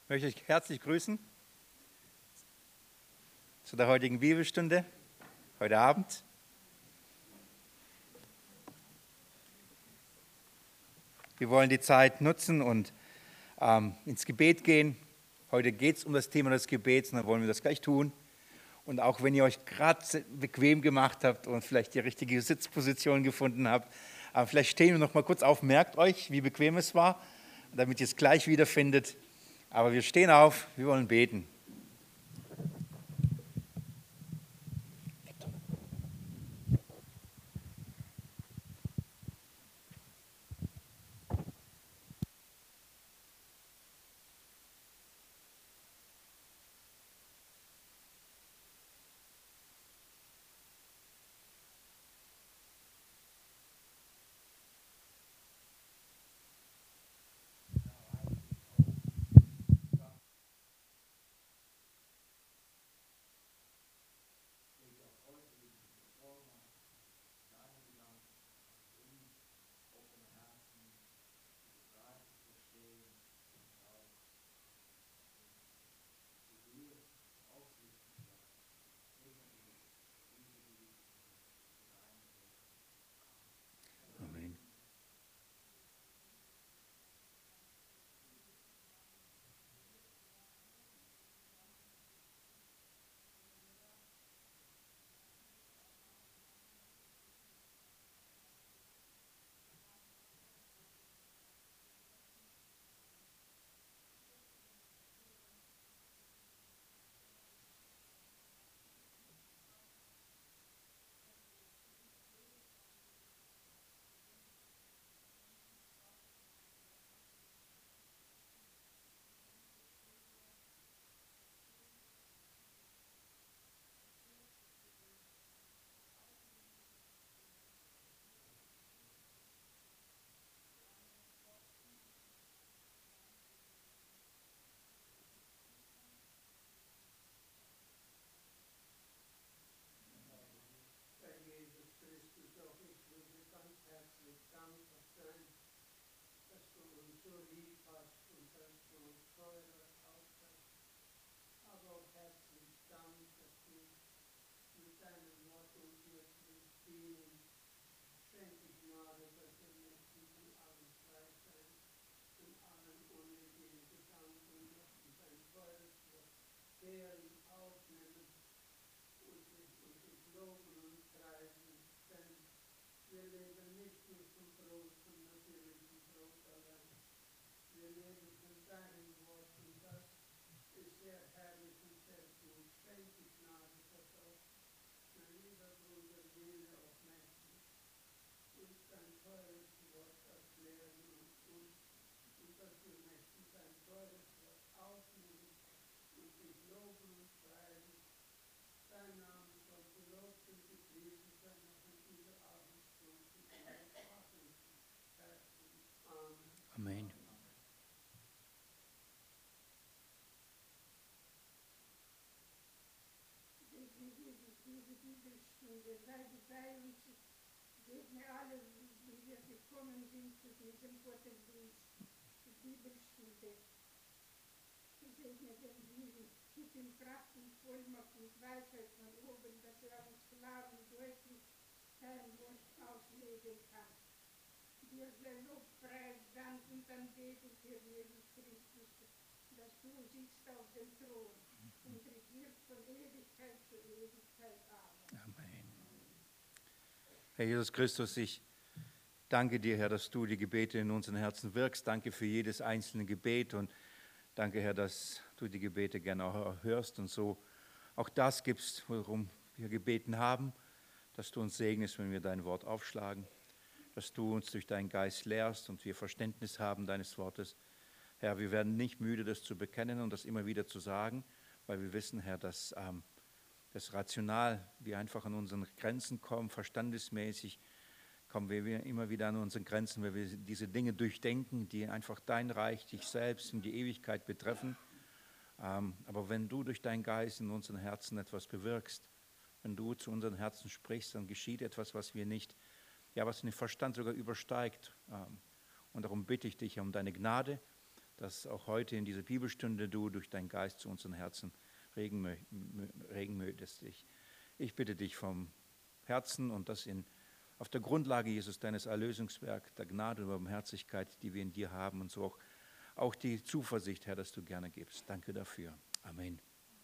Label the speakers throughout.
Speaker 1: Ich möchte euch herzlich grüßen zu der heutigen Bibelstunde, heute Abend. Wir wollen die Zeit nutzen und ins Gebet gehen. Heute geht es um das Thema des Gebets und dann wollen wir das gleich tun. Und auch wenn ihr euch gerade bequem gemacht habt und vielleicht die richtige Sitzposition gefunden habt, vielleicht stehen wir noch mal kurz auf, merkt euch, wie bequem es war, damit ihr es gleich wiederfindet. Aber wir stehen auf, wir wollen beten. Amen.
Speaker 2: Herr Jesus Christus, auch ich will dir ganz herzlich dankbar sein, dass du uns so lieb hast und dass du uns teuer erkauft hast. Aber auch herzlich Dank, dass du mit deinem Motto wirklich dienen. Schenke Gnade, dass wir möchten von allem frei sein, von allen unnötigen Gedanken und möchten dein teures Wort ehren, aufnehmen und dich loben und preisen. Denn wir leben nicht nur vom Brot, vom natürlichen Brot allein. Wir leben von deinem Wort und das ist sehr herrlich und sehr gut. Schenke Gnade, dass auch mein lieber Bruder Nele auch mächtig uns dein teures Wort erklären und dass wir möchten dein teures Wort aufnehmen und dich loben und preisen. Dein Name soll gelobt und gepriesen sein, auch in dieser Abendstunde und alle schwachen Herzen. Amen.
Speaker 1: Amen.
Speaker 2: Segne Jesus diese Bibelstunde, sei du bei uns, segne alle, wie wir gekommen sind zu diesem Gottesdienst, die Bibelstunde. Segne den Willen, gib ihm Kraft und Vollmacht und Weisheit von oben, dass er uns klar und deutlich dein Wort auslegen kann. Dir sei Lob, Preis, Dank und Anbetung für Jesus Christus, dass du sitzt auf dem Thron und regiert von Ewigkeit zu Ewigkeit. Amen.
Speaker 1: Amen. Herr Jesus Christus, ich danke dir, Herr, dass du die Gebete in unseren Herzen wirkst. Danke für jedes einzelne Gebet und danke, Herr, dass du die Gebete gerne auch hörst und so auch das gibst, worum wir gebeten haben, dass du uns segnest, wenn wir dein Wort aufschlagen, dass du uns durch deinen Geist lehrst und wir Verständnis haben deines Wortes. Herr, wir werden nicht müde, das zu bekennen und das immer wieder zu sagen, weil wir wissen, Herr, dass das rational wir einfach an unseren Grenzen kommen, verstandesmäßig kommen wir immer wieder an unsere Grenzen, weil wir diese Dinge durchdenken, die einfach dein Reich, dich selbst und die Ewigkeit betreffen. Aber wenn du durch deinen Geist in unseren Herzen etwas bewirkst, wenn du zu unseren Herzen sprichst, dann geschieht etwas, was was den Verstand sogar übersteigt. Und darum bitte ich dich um deine Gnade, dass auch heute in dieser Bibelstunde du durch deinen Geist zu unseren Herzen regen möchtest. Ich bitte dich vom Herzen und das auf der Grundlage, Jesus, deines Erlösungswerks, der Gnade und Barmherzigkeit, die wir in dir haben und so auch die Zuversicht, Herr, dass du gerne gibst. Danke dafür. Amen.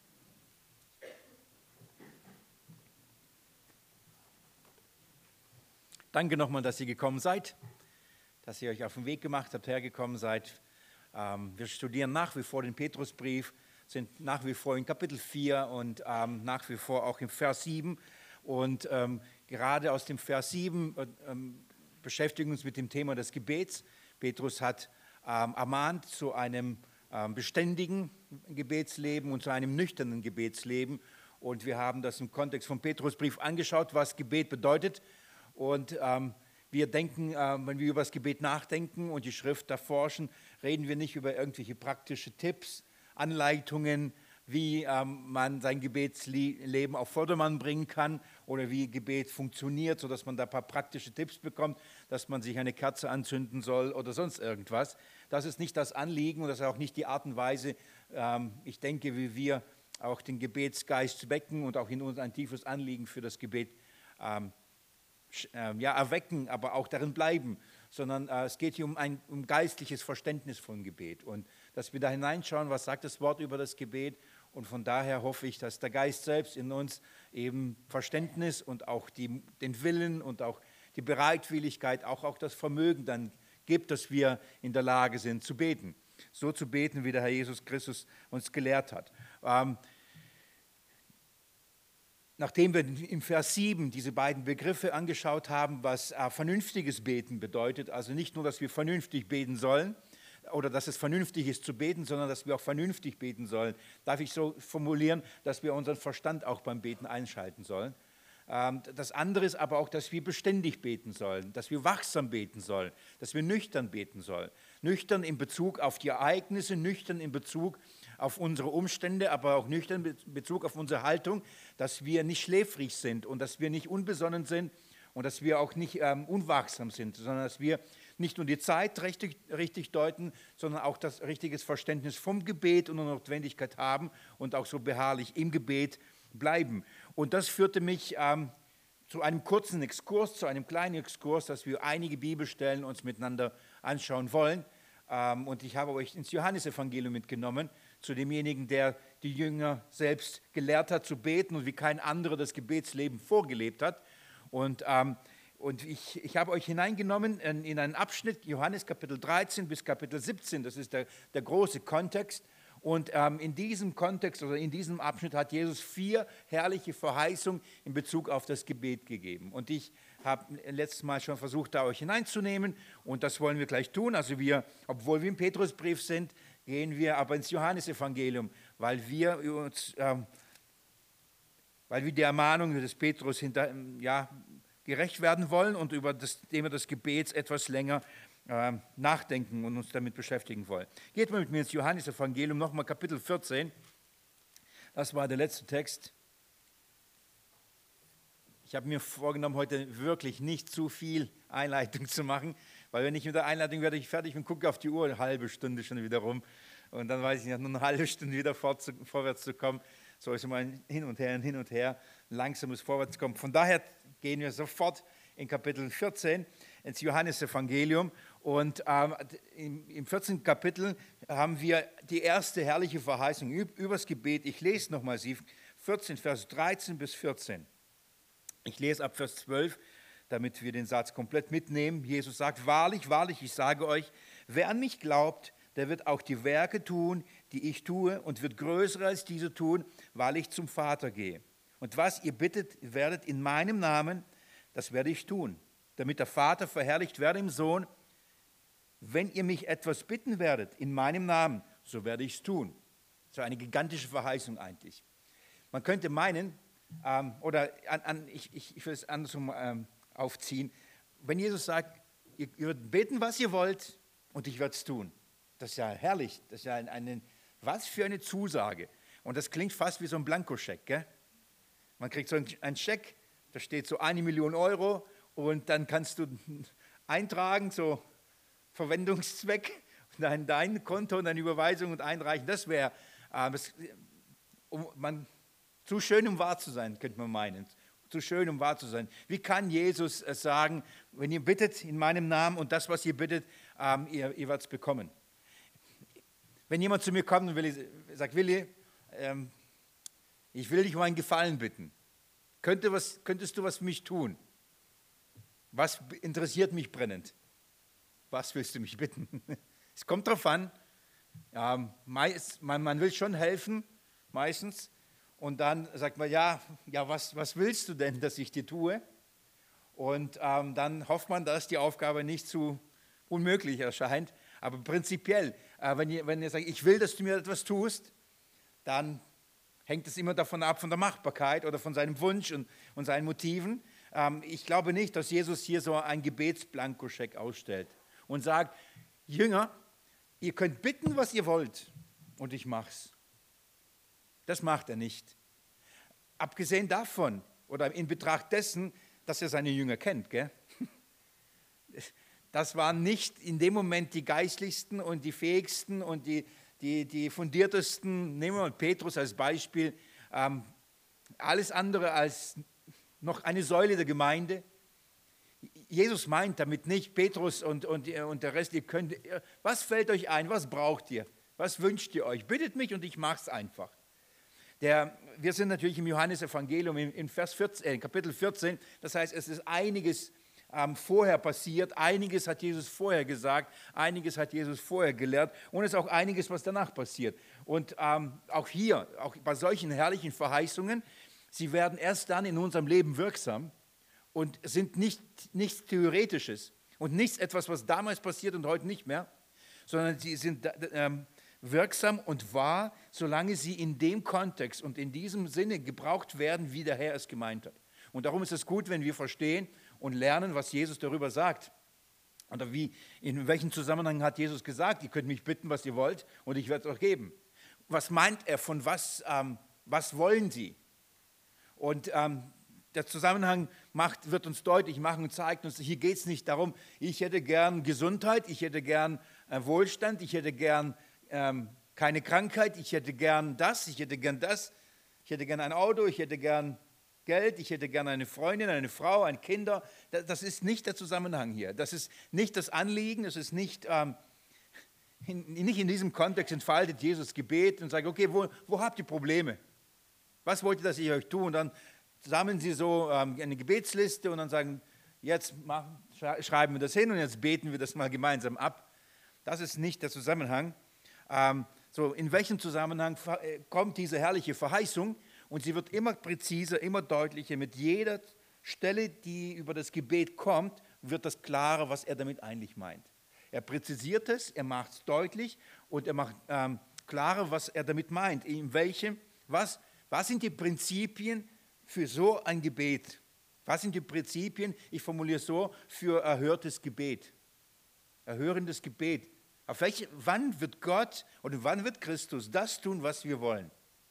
Speaker 1: Danke nochmal, dass ihr gekommen seid, dass ihr euch auf den Weg gemacht habt, hergekommen seid. Wir studieren nach wie vor den Petrusbrief, sind nach wie vor in Kapitel 4 und nach wie vor auch im Vers 7. Und gerade aus dem Vers 7 beschäftigen wir uns mit dem Thema des Gebets. Petrus hat ermahnt zu einem beständigen Gebetsleben und zu einem nüchternen Gebetsleben. Und wir haben das im Kontext vom Petrusbrief angeschaut, was Gebet bedeutet. Und wir denken, wenn wir über das Gebet nachdenken und die Schrift erforschen, reden wir nicht über irgendwelche praktische Tipps, Anleitungen, wie man sein Gebetsleben auf Vordermann bringen kann oder wie Gebet funktioniert, sodass man da ein paar praktische Tipps bekommt, dass man sich eine Kerze anzünden soll oder sonst irgendwas. Das ist nicht das Anliegen und das ist auch nicht die Art und Weise, ich denke, wie wir auch den Gebetsgeist wecken und auch in uns ein tiefes Anliegen für das Gebet erwecken, aber auch darin bleiben, sondern es geht hier um geistliches Verständnis von Gebet und dass wir da hineinschauen, was sagt das Wort über das Gebet und von daher hoffe ich, dass der Geist selbst in uns eben Verständnis und auch den Willen und auch die Bereitwilligkeit, auch das Vermögen dann gibt, dass wir in der Lage sind zu beten. So zu beten, wie der Herr Jesus Christus uns gelehrt hat. Nachdem wir im Vers 7 diese beiden Begriffe angeschaut haben, was vernünftiges Beten bedeutet, also nicht nur, dass wir vernünftig beten sollen oder dass es vernünftig ist zu beten, sondern dass wir auch vernünftig beten sollen, darf ich so formulieren, dass wir unseren Verstand auch beim Beten einschalten sollen. Das andere ist aber auch, dass wir beständig beten sollen, dass wir wachsam beten sollen, dass wir nüchtern beten sollen. Nüchtern in Bezug auf die Ereignisse, nüchtern in Bezug auf unsere Umstände, aber auch nüchtern in Bezug auf unsere Haltung, dass wir nicht schläfrig sind und dass wir nicht unbesonnen sind und dass wir auch nicht unwachsam sind, sondern dass wir nicht nur die Zeit richtig deuten, sondern auch das richtige Verständnis vom Gebet und der Notwendigkeit haben und auch so beharrlich im Gebet bleiben. Und das führte mich zu einem kurzen Exkurs, zu einem kleinen Exkurs, dass wir einige Bibelstellen uns miteinander anschauen wollen. Und ich habe euch ins Johannesevangelium mitgenommen, zu demjenigen, der die Jünger selbst gelehrt hat zu beten und wie kein anderer das Gebetsleben vorgelebt hat. Und ich habe euch hineingenommen in einen Abschnitt, Johannes Kapitel 13 bis Kapitel 17, das ist der große Kontext. Und in diesem Kontext oder in diesem Abschnitt hat Jesus 4 herrliche Verheißungen in Bezug auf das Gebet gegeben. Und ich habe letztes Mal schon versucht, da euch hineinzunehmen und das wollen wir gleich tun. Also obwohl wir im Petrusbrief sind, gehen wir aber ins Johannesevangelium, weil wir der Ermahnung des Petrus gerecht werden wollen und über das Thema des Gebets etwas länger nachdenken und uns damit beschäftigen wollen. Geht mal mit mir ins Johannesevangelium, nochmal Kapitel 14. Das war der letzte Text. Ich habe mir vorgenommen, heute wirklich nicht zu viel Einleitung zu machen, weil wenn ich mit der Einleitung werde ich fertig und gucke auf die Uhr, eine halbe Stunde schon wieder rum und dann weiß ich nicht, nur eine halbe Stunde wieder vorwärts zu kommen. So ist immer ein Hin und Her, langsames Vorwärtskommen. Von daher gehen wir sofort in Kapitel 14 ins Johannesevangelium und im 14. Kapitel haben wir die erste herrliche Verheißung über das Gebet. Ich lese nochmal sie, 14, Vers 13 bis 14. Ich lese ab Vers 12, damit wir den Satz komplett mitnehmen. Jesus sagt, wahrlich, wahrlich, ich sage euch, wer an mich glaubt, der wird auch die Werke tun, die ich tue und wird größere als diese tun, weil ich zum Vater gehe. Und was ihr bittet werdet in meinem Namen, das werde ich tun, damit der Vater verherrlicht werde im Sohn. Wenn ihr mich etwas bitten werdet in meinem Namen, so werde ich es tun. So eine gigantische Verheißung eigentlich. Man könnte meinen, ich will es andersrum aufziehen, wenn Jesus sagt, ihr werdet beten, was ihr wollt und ich werde es tun. Das ist ja herrlich, das ist ja was für eine Zusage. Und das klingt fast wie so ein Blankoscheck, gell? Man kriegt so einen Scheck, da steht so 1 Million Euro und dann kannst du eintragen, so Verwendungszweck dein Konto und deine Überweisung und einreichen. Das wäre zu schön, um wahr zu sein, könnte man meinen. Zu schön, um wahr zu sein. Wie kann Jesus sagen, wenn ihr bittet in meinem Namen und das, was ihr bittet, ihr werdet es bekommen? Wenn jemand zu mir kommt und sagt, Willi, ich will dich um einen Gefallen bitten. Könntest du was für mich tun? Was interessiert mich brennend? Was willst du mich bitten? Es kommt darauf an. Man will schon helfen, meistens. Und dann sagt man, ja, was willst du denn, dass ich dir tue? Und dann hofft man, dass die Aufgabe nicht zu unmöglich erscheint. Aber prinzipiell, wenn ihr sagt, ich will, dass du mir etwas tust, dann hängt es immer davon ab, von der Machbarkeit oder von seinem Wunsch und seinen Motiven. Ich glaube nicht, dass Jesus hier so einen Gebetsblankoscheck ausstellt und sagt, Jünger, ihr könnt bitten, was ihr wollt und ich mach's. Das macht er nicht. Abgesehen davon oder in Betracht dessen, dass er seine Jünger kennt. Gell? Das waren nicht in dem Moment die geistlichsten und die fähigsten und die fundiertesten. Nehmen wir mal Petrus als Beispiel. Alles andere als noch eine Säule der Gemeinde. Jesus meint damit nicht, Petrus und der Rest, was fällt euch ein, was braucht ihr, was wünscht ihr euch? Bittet mich und ich mache es einfach. Wir sind natürlich im Johannesevangelium in Kapitel 14, das heißt, es ist einiges vorher passiert, einiges hat Jesus vorher gesagt, einiges hat Jesus vorher gelehrt und es ist auch einiges, was danach passiert. Und auch hier, auch bei solchen herrlichen Verheißungen, sie werden erst dann in unserem Leben wirksam und sind nichts Theoretisches und nichts etwas, was damals passiert und heute nicht mehr, sondern sie sind wirksam und wahr, solange sie in dem Kontext und in diesem Sinne gebraucht werden, wie der Herr es gemeint hat. Und darum ist es gut, wenn wir verstehen und lernen, was Jesus darüber sagt. Oder in welchem Zusammenhang hat Jesus gesagt, ihr könnt mich bitten, was ihr wollt, und ich werde es euch geben. Was meint er, von was wollen sie? Und der Zusammenhang wird uns deutlich machen und zeigt uns, hier geht es nicht darum, ich hätte gern Gesundheit, ich hätte gern Wohlstand, ich hätte gern keine Krankheit, ich hätte gern das, ich hätte gern das, ich hätte gern ein Auto, ich hätte gern Geld, ich hätte gern eine Freundin, eine Frau, ein Kinder. Das ist nicht der Zusammenhang hier. Das ist nicht das Anliegen, das ist nicht in diesem Kontext entfaltet Jesus Gebet und sagt, okay, wo habt ihr Probleme? Was wollt ihr, dass ich euch tue? Und dann sammeln sie so eine Gebetsliste und dann sagen, jetzt schreiben wir das hin und jetzt beten wir das mal gemeinsam ab. Das ist nicht der Zusammenhang. In welchem Zusammenhang kommt diese herrliche Verheißung? Und sie wird immer präziser, immer deutlicher. Mit jeder Stelle, die über das Gebet kommt, wird das klarer, was er damit eigentlich meint. Er präzisiert es, er macht es deutlich und er macht klarer, was er damit meint. Was sind die Prinzipien für so ein Gebet? Was sind die Prinzipien, ich formuliere es so, für erhörtes Gebet? Erhörendes Gebet. Wann wird Gott oder wann wird Christus das tun, was wir wollen?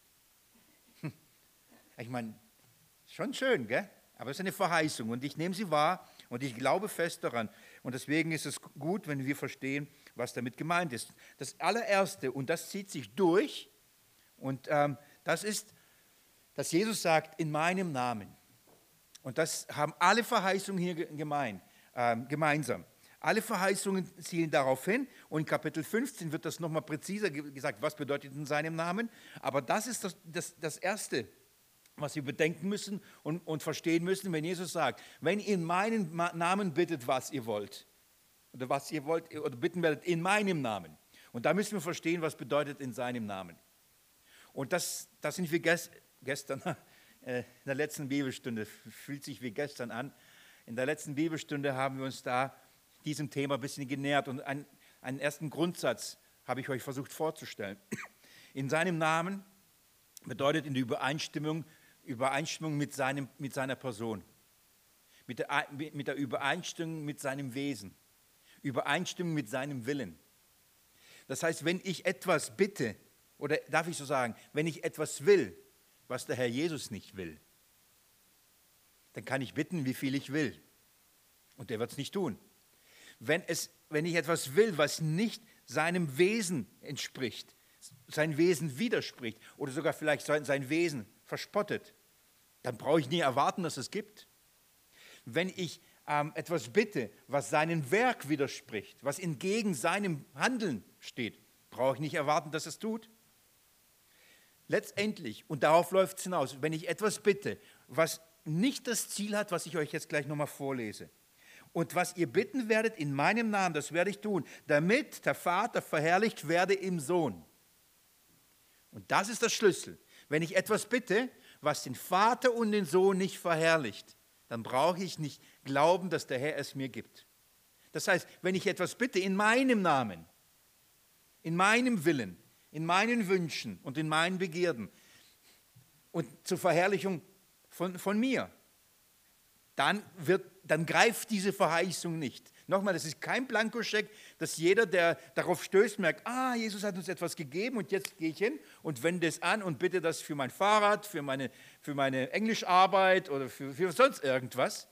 Speaker 1: Ich meine, schon schön, gell? Aber es ist eine Verheißung und ich nehme sie wahr und ich glaube fest daran. Und deswegen ist es gut, wenn wir verstehen, was damit gemeint ist. Das allererste, und das zieht sich durch, und das ist, dass Jesus sagt, in meinem Namen. Und das haben alle Verheißungen hier gemeinsam. Alle Verheißungen zielen darauf hin und in Kapitel 15 wird das nochmal präziser gesagt, was bedeutet in seinem Namen. Aber das ist das Erste, was wir bedenken müssen und verstehen müssen, wenn Jesus sagt, wenn ihr in meinem Namen bittet, was ihr wollt, oder bitten werdet in meinem Namen. Und da müssen wir verstehen, was bedeutet in seinem Namen. Und das sind wir gestern in der letzten Bibelstunde, fühlt sich wie gestern an. In der letzten Bibelstunde haben wir uns da diesem Thema ein bisschen genähert und einen ersten Grundsatz habe ich euch versucht vorzustellen. In seinem Namen bedeutet in der Übereinstimmung mit seiner Person, mit der Übereinstimmung mit seinem Wesen, Übereinstimmung mit seinem Willen. Das heißt, wenn ich etwas bitte, oder darf ich so sagen, wenn ich etwas will, was der Herr Jesus nicht will, dann kann ich bitten, wie viel ich will. Und der wird es nicht tun. Wenn ich etwas will, was nicht seinem Wesen entspricht, sein Wesen widerspricht oder sogar vielleicht sein Wesen verspottet, dann brauche ich nie erwarten, dass es gibt. Wenn ich etwas bitte, was seinem Werk widerspricht, was entgegen seinem Handeln steht, brauche ich nicht erwarten, dass es tut. Letztendlich, und darauf läuft es hinaus, wenn ich etwas bitte, was nicht das Ziel hat, was ich euch jetzt gleich nochmal vorlese, und was ihr bitten werdet in meinem Namen, das werde ich tun, damit der Vater verherrlicht werde im Sohn. Und das ist der Schlüssel. Wenn ich etwas bitte, was den Vater und den Sohn nicht verherrlicht, dann brauche ich nicht glauben, dass der Herr es mir gibt. Das heißt, wenn ich etwas bitte in meinem Namen, in meinem Willen, in meinen Wünschen und in meinen Begierden und zur Verherrlichung von mir, dann greift diese Verheißung nicht. Nochmal, das ist kein Blankoscheck, dass jeder, der darauf stößt, merkt, Jesus hat uns etwas gegeben und jetzt gehe ich hin und wende es an und bitte das für mein Fahrrad, für meine Englischarbeit oder für sonst irgendwas.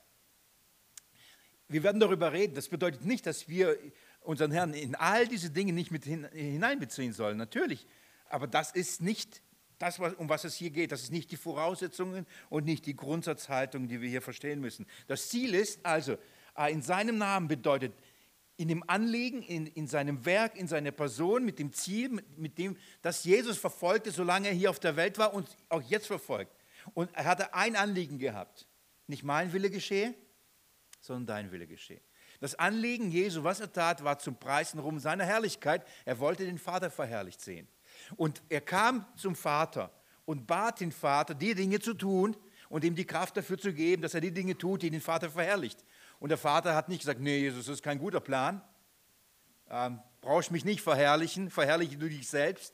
Speaker 1: Wir werden darüber reden. Das bedeutet nicht, dass wir unseren Herrn in all diese Dinge nicht mit hineinbeziehen sollen. Natürlich, aber das ist nicht das, um was es hier geht. Das ist nicht die Voraussetzungen und nicht die Grundsatzhaltung, die wir hier verstehen müssen. Das Ziel ist also, in seinem Namen bedeutet, in dem Anliegen, in seinem Werk, in seiner Person, mit dem Ziel, mit dem, das Jesus verfolgte, solange er hier auf der Welt war und auch jetzt verfolgt. Und er hatte ein Anliegen gehabt. Nicht mein Wille geschehe, sondern dein Wille geschehe. Das Anliegen Jesu, was er tat, war zum Preis und Ruhm seiner Herrlichkeit. Er wollte den Vater verherrlicht sehen. Und er kam zum Vater und bat den Vater, die Dinge zu tun und ihm die Kraft dafür zu geben, dass er die Dinge tut, die den Vater verherrlicht. Und der Vater hat nicht gesagt, nee, Jesus, das ist kein guter Plan. Brauchst mich nicht verherrlichen, verherrliche du dich selbst.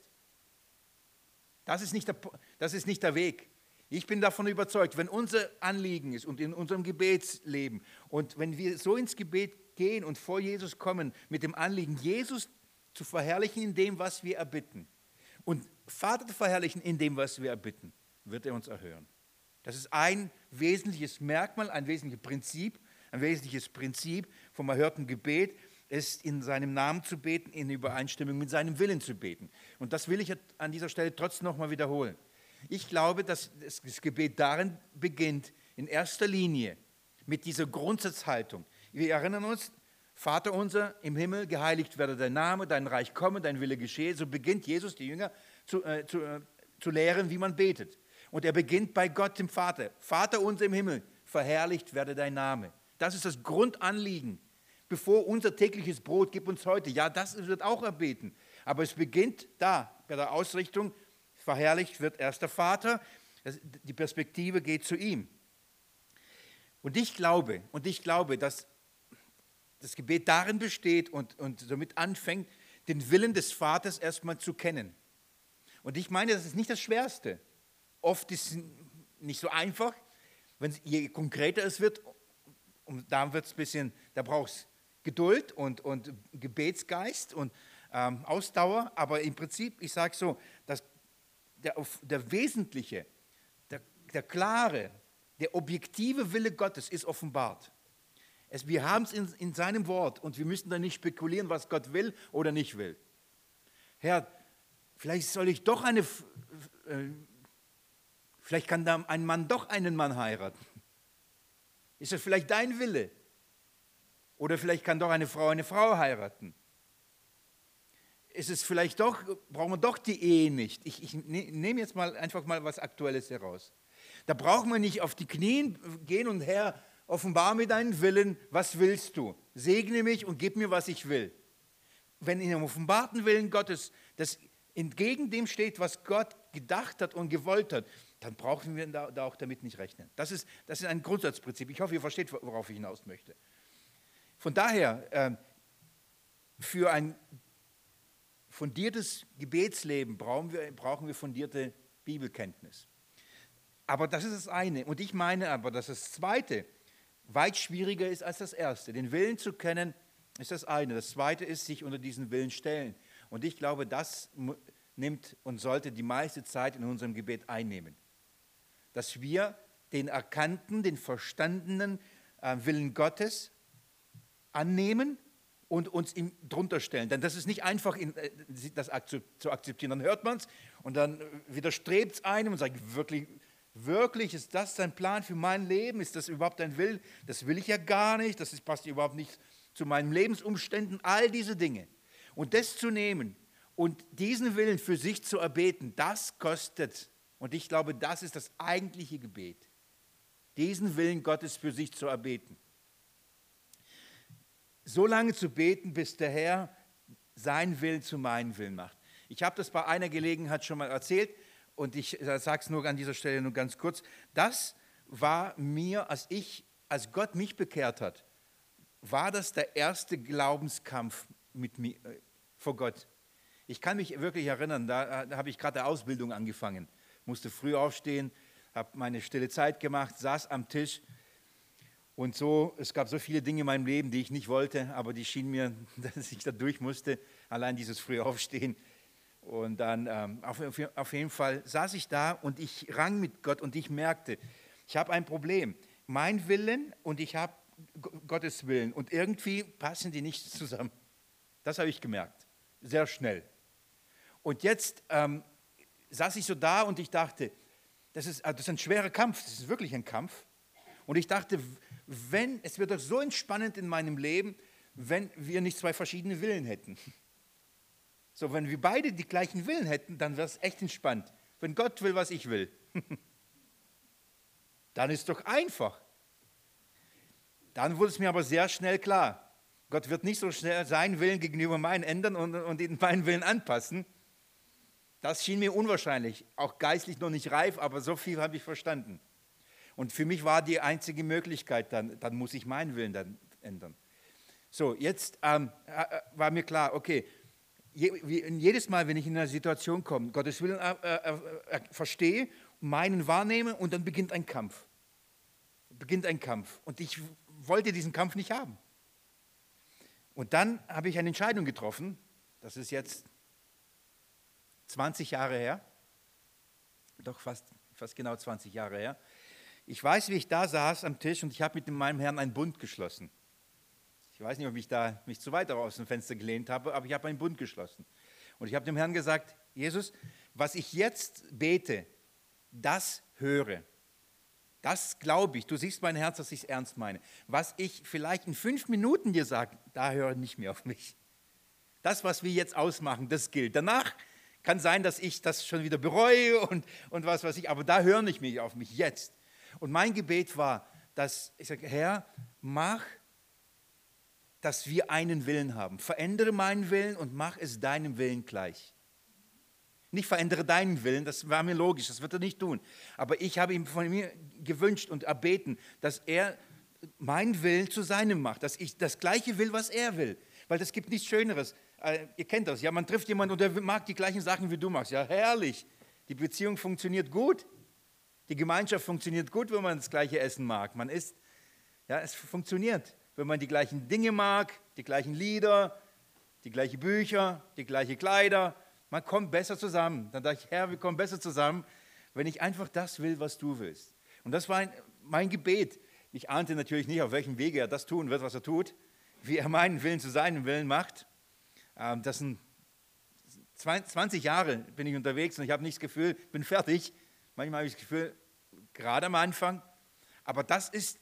Speaker 1: Das ist nicht der Weg. Ich bin davon überzeugt, wenn unser Anliegen ist und in unserem Gebetsleben und wenn wir so ins Gebet gehen und vor Jesus kommen mit dem Anliegen, Jesus zu verherrlichen in dem, was wir erbitten und Vater zu verherrlichen in dem, was wir erbitten, wird er uns erhören. Das ist ein wesentliches Merkmal, ein wesentliches Prinzip vom erhörten Gebet, ist in seinem Namen zu beten, in Übereinstimmung mit seinem Willen zu beten. Und das will ich an dieser Stelle trotzdem nochmal wiederholen. Ich glaube, dass das Gebet darin beginnt, in erster Linie mit dieser Grundsatzhaltung. Wir erinnern uns, Vater unser im Himmel, geheiligt werde dein Name, dein Reich komme, dein Wille geschehe. So beginnt Jesus, die Jünger, zu lehren, wie man betet. Und er beginnt bei Gott, dem Vater. Vater unser im Himmel, verherrlicht werde dein Name. Das ist das Grundanliegen. Bevor unser tägliches Brot gib uns heute. Ja, das wird auch erbeten. Aber es beginnt da, bei der Ausrichtung, verherrlicht wird erst der Vater. Die Perspektive geht zu ihm. Und ich glaube, dass das Gebet darin besteht und somit anfängt, den Willen des Vaters erstmal zu kennen. Und ich meine, das ist nicht das Schwerste. Oft ist es nicht so einfach. Je konkreter es wird, da braucht es Geduld und Gebetsgeist und Ausdauer. Aber im Prinzip, ich sage so, dass der wesentliche, der klare, der objektive Wille Gottes ist offenbart. Wir haben es in seinem Wort und wir müssen da nicht spekulieren, was Gott will oder nicht will. Herr, vielleicht kann da ein Mann doch einen Mann heiraten. Ist das vielleicht dein Wille? Oder vielleicht kann doch eine Frau heiraten. Brauchen wir doch die Ehe nicht. Ich nehme jetzt einfach mal was Aktuelles heraus. Da brauchen wir nicht auf die Knien gehen und Herr, offenbar mir deinen Willen, was willst du? Segne mich und gib mir, was ich will. Wenn in dem offenbarten Willen Gottes das entgegen dem steht, was Gott gedacht hat und gewollt hat, dann brauchen wir da auch damit nicht rechnen. Das ist ein Grundsatzprinzip. Ich hoffe, ihr versteht, worauf ich hinaus möchte. Von daher, für ein fundiertes Gebetsleben brauchen wir fundierte Bibelkenntnis. Aber das ist das eine. Und ich meine aber, dass das Zweite weit schwieriger ist als das Erste. Den Willen zu kennen ist das eine. Das Zweite ist, sich unter diesen Willen stellen. Und ich glaube, das nimmt und sollte die meiste Zeit in unserem Gebet einnehmen. Dass wir den erkannten, den verstandenen Willen Gottes annehmen und uns ihm drunter stellen. Denn das ist nicht einfach, das zu akzeptieren. Dann hört man es und dann widerstrebt es einem und sagt, wirklich, ist das dein Plan für mein Leben? Ist das überhaupt dein Wille? Das will ich ja gar nicht, passt überhaupt nicht zu meinen Lebensumständen, all diese Dinge. Und das zu nehmen und diesen Willen für sich zu erbeten, das kostet. Und ich glaube, das ist das eigentliche Gebet. Diesen Willen Gottes für sich zu erbeten. So lange zu beten, bis der Herr seinen Willen zu meinem Willen macht. Ich habe das bei einer Gelegenheit schon mal erzählt und ich sage es nur an dieser Stelle nur ganz kurz. Das war mir, als Gott mich bekehrt hat, war das der erste Glaubenskampf mit mir, vor Gott. Ich kann mich wirklich erinnern, da habe ich gerade eine Ausbildung angefangen, musste früh aufstehen, habe meine stille Zeit gemacht, saß am Tisch und so, es gab so viele Dinge in meinem Leben, die ich nicht wollte, aber die schienen mir, dass ich da durch musste, allein dieses frühe Aufstehen. Und dann auf jeden Fall saß ich da und ich rang mit Gott und ich merkte, ich habe ein Problem. Mein Willen und ich habe Gottes Willen und irgendwie passen die nicht zusammen. Das habe ich gemerkt, sehr schnell. Und jetzt saß ich so da und ich dachte, das ist ein schwerer Kampf, das ist wirklich ein Kampf. Und ich dachte, es wird doch so entspannend in meinem Leben, wenn wir nicht zwei verschiedene Willen hätten. So, wenn wir beide die gleichen Willen hätten, dann wäre es echt entspannt. Wenn Gott will, was ich will, dann ist es doch einfach. Dann wurde es mir aber sehr schnell klar, Gott wird nicht so schnell seinen Willen gegenüber meinen ändern und meinen Willen anpassen. Das schien mir unwahrscheinlich, auch geistlich noch nicht reif, aber so viel habe ich verstanden. Und für mich war die einzige Möglichkeit, dann muss ich meinen Willen dann ändern. So, jetzt war mir klar, okay, jedes Mal, wenn ich in eine Situation komme, Gottes Willen verstehe, meinen wahrnehme und dann beginnt ein Kampf. Und ich wollte diesen Kampf nicht haben. Und dann habe ich eine Entscheidung getroffen, das ist jetzt 20 Jahre her, doch fast genau 20 Jahre her. Ich weiß, wie ich da saß am Tisch und ich habe mit meinem Herrn einen Bund geschlossen. Ich weiß nicht, ob ich da mich zu weit aus dem Fenster gelehnt habe, aber ich habe einen Bund geschlossen. Und ich habe dem Herrn gesagt, Jesus, was ich jetzt bete, das höre. Das glaube ich. Du siehst mein Herz, dass ich es ernst meine. Was ich vielleicht in 5 Minuten dir sage, da höre nicht mehr auf mich. Das, was wir jetzt ausmachen, das gilt. Danach kann sein, dass ich das schon wieder bereue und was weiß ich, aber da höre nicht mehr auf mich jetzt. Und mein Gebet war, dass ich sage, Herr, mach, dass wir einen Willen haben. Verändere meinen Willen und mach es deinem Willen gleich. Nicht verändere deinen Willen, das war mir logisch, das wird er nicht tun. Aber ich habe ihm von mir gewünscht und erbeten, dass er meinen Willen zu seinem macht, dass ich das Gleiche will, was er will. Weil es gibt nichts Schöneres. Ihr kennt das, ja, man trifft jemanden und der mag die gleichen Sachen, wie du machst. Ja, herrlich. Die Beziehung funktioniert gut. Die Gemeinschaft funktioniert gut, wenn man das gleiche Essen mag. Man isst, ja, es funktioniert, wenn man die gleichen Dinge mag, die gleichen Lieder, die gleichen Bücher, die gleichen Kleider. Man kommt besser zusammen. Dann dachte ich, Herr, wir kommen besser zusammen, wenn ich einfach das will, was du willst. Und das war mein Gebet. Ich ahnte natürlich nicht, auf welchem Wege er das tun wird, was er tut, wie er meinen Willen zu seinem Willen macht. Das sind 20 Jahre bin ich unterwegs und ich habe nicht das Gefühl, bin fertig. Manchmal habe ich das Gefühl, gerade am Anfang. Aber das ist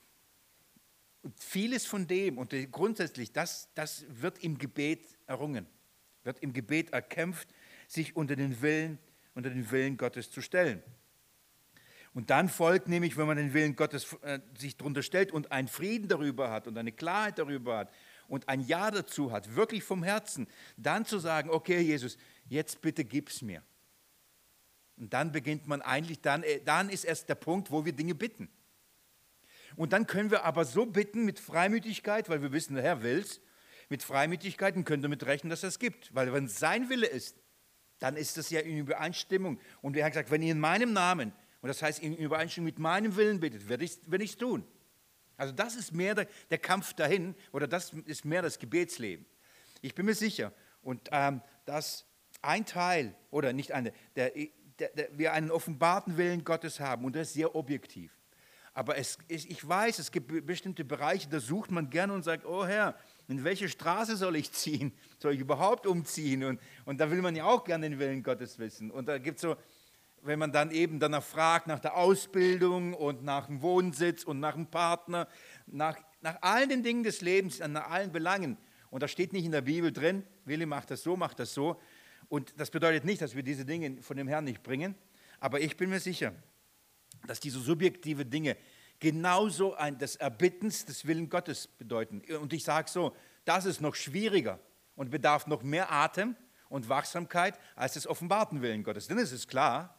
Speaker 1: vieles von dem und grundsätzlich, das wird im Gebet errungen, wird im Gebet erkämpft, sich unter den Willen Gottes zu stellen. Und dann folgt nämlich, wenn man den Willen Gottes sich darunter stellt und einen Frieden darüber hat und eine Klarheit darüber hat und ein Ja dazu hat, wirklich vom Herzen, dann zu sagen, okay Jesus, jetzt bitte gib's mir. Und dann beginnt man eigentlich, dann ist erst der Punkt, wo wir Dinge bitten. Und dann können wir aber so bitten mit Freimütigkeit, weil wir wissen, der Herr will's, mit Freimütigkeit und können damit rechnen, dass er es gibt. Weil wenn es sein Wille ist, dann ist das ja in Übereinstimmung. Und er hat gesagt, wenn ihr in meinem Namen, und das heißt in Übereinstimmung mit meinem Willen bittet, werde ich es tun. Also das ist mehr der Kampf dahin, oder das ist mehr das Gebetsleben. Ich bin mir sicher, und dass ein Teil, oder nicht eine, wir einen offenbarten Willen Gottes haben, und das ist sehr objektiv. Aber ich weiß, es gibt bestimmte Bereiche, da sucht man gerne und sagt, oh Herr, in welche Straße soll ich ziehen? Soll ich überhaupt umziehen? Und da will man ja auch gerne den Willen Gottes wissen. Und da gibt es so, wenn man dann eben danach fragt, nach der Ausbildung und nach dem Wohnsitz und nach dem Partner, nach all den Dingen des Lebens, nach allen Belangen. Und da steht nicht in der Bibel drin, Wille macht das so, macht das so. Und das bedeutet nicht, dass wir diese Dinge von dem Herrn nicht bringen. Aber ich bin mir sicher, dass diese subjektive Dinge genauso des Erbittens des Willen Gottes bedeuten. Und ich sage so, das ist noch schwieriger und bedarf noch mehr Atem und Wachsamkeit als des offenbarten Willen Gottes. Denn es ist klar,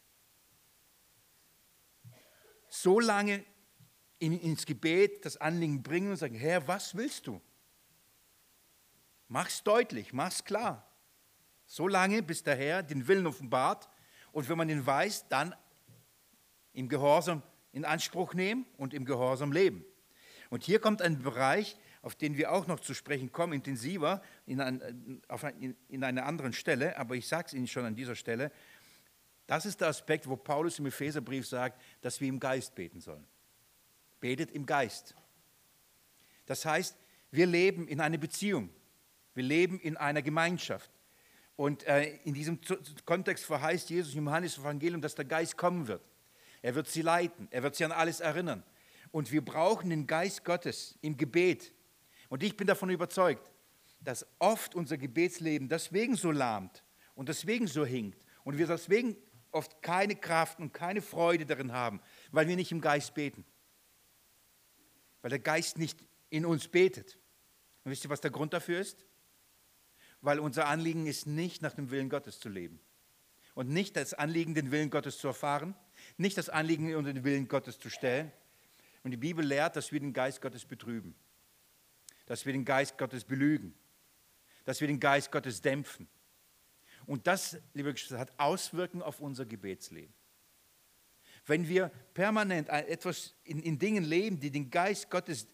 Speaker 1: so lange ins Gebet das Anliegen bringen und sagen, Herr, was willst du? Mach's deutlich, mach's klar. So lange, bis der Herr den Willen offenbart und wenn man ihn weiß, dann im Gehorsam in Anspruch nehmen und im Gehorsam leben. Und hier kommt ein Bereich, auf den wir auch noch zu sprechen kommen, intensiver, in einer anderen Stelle, aber ich sage es Ihnen schon an dieser Stelle. Das ist der Aspekt, wo Paulus im Epheserbrief sagt, dass wir im Geist beten sollen. Betet im Geist. Das heißt, wir leben in einer Beziehung. Wir leben in einer Gemeinschaft. Und in diesem Kontext verheißt Jesus im Johannes-Evangelium, dass der Geist kommen wird. Er wird sie leiten, er wird sie an alles erinnern. Und wir brauchen den Geist Gottes im Gebet. Und ich bin davon überzeugt, dass oft unser Gebetsleben deswegen so lahmt und deswegen so hinkt und wir deswegen oft keine Kraft und keine Freude darin haben, weil wir nicht im Geist beten. Weil der Geist nicht in uns betet. Und wisst ihr, was der Grund dafür ist? Weil unser Anliegen ist nicht, nach dem Willen Gottes zu leben. Und nicht das Anliegen, den Willen Gottes zu erfahren, nicht das Anliegen, unter den Willen Gottes zu stellen. Und die Bibel lehrt, dass wir den Geist Gottes betrüben, dass wir den Geist Gottes belügen, dass wir den Geist Gottes dämpfen. Und das, liebe Geschwister, hat Auswirkungen auf unser Gebetsleben. Wenn wir permanent etwas in Dingen leben, die den Geist Gottes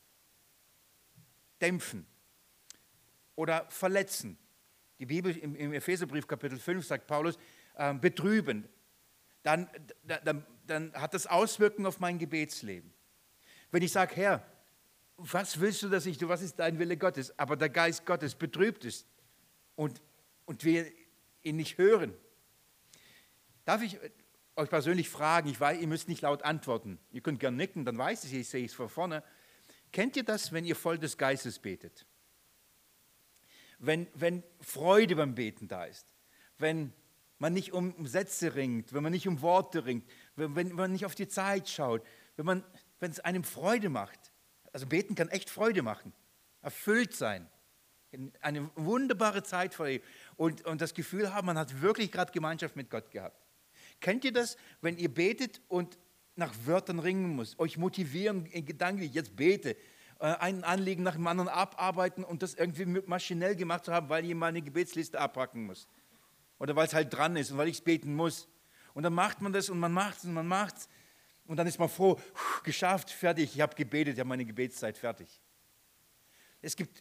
Speaker 1: dämpfen oder verletzen, die Bibel im Epheserbrief Kapitel 5 sagt Paulus, betrüben, dann hat das Auswirkungen auf mein Gebetsleben. Wenn ich sage, Herr, was willst du, dass ich tue, was ist dein Wille Gottes, aber der Geist Gottes betrübt ist und wir ihn nicht hören. Darf ich euch persönlich fragen, ich weiß, ihr müsst nicht laut antworten, ihr könnt gerne nicken, dann weiß ich sehe es von vorne. Kennt ihr das, wenn ihr voll des Geistes betet? Wenn Freude beim Beten da ist, wenn man nicht um Sätze ringt, wenn man nicht um Worte ringt, wenn man nicht auf die Zeit schaut, wenn es einem Freude macht. Also beten kann echt Freude machen, erfüllt sein, eine wunderbare Zeit vor ihm und das Gefühl haben, man hat wirklich gerade Gemeinschaft mit Gott gehabt. Kennt ihr das, wenn ihr betet und nach Wörtern ringen müsst, euch motivieren, gedanklich, jetzt bete, ein Anliegen nach dem anderen abarbeiten und das irgendwie maschinell gemacht zu haben, weil ihr mal eine Gebetsliste abpacken muss. Oder weil es halt dran ist und weil ich es beten muss. Und dann macht man das und man macht es und man macht es. Und dann ist man froh, geschafft, fertig, ich habe gebetet, ich habe meine Gebetszeit fertig. Es gibt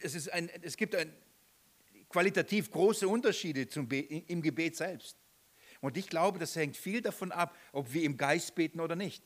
Speaker 1: qualitativ große Unterschiede im Gebet selbst. Und ich glaube, das hängt viel davon ab, ob wir im Geist beten oder nicht.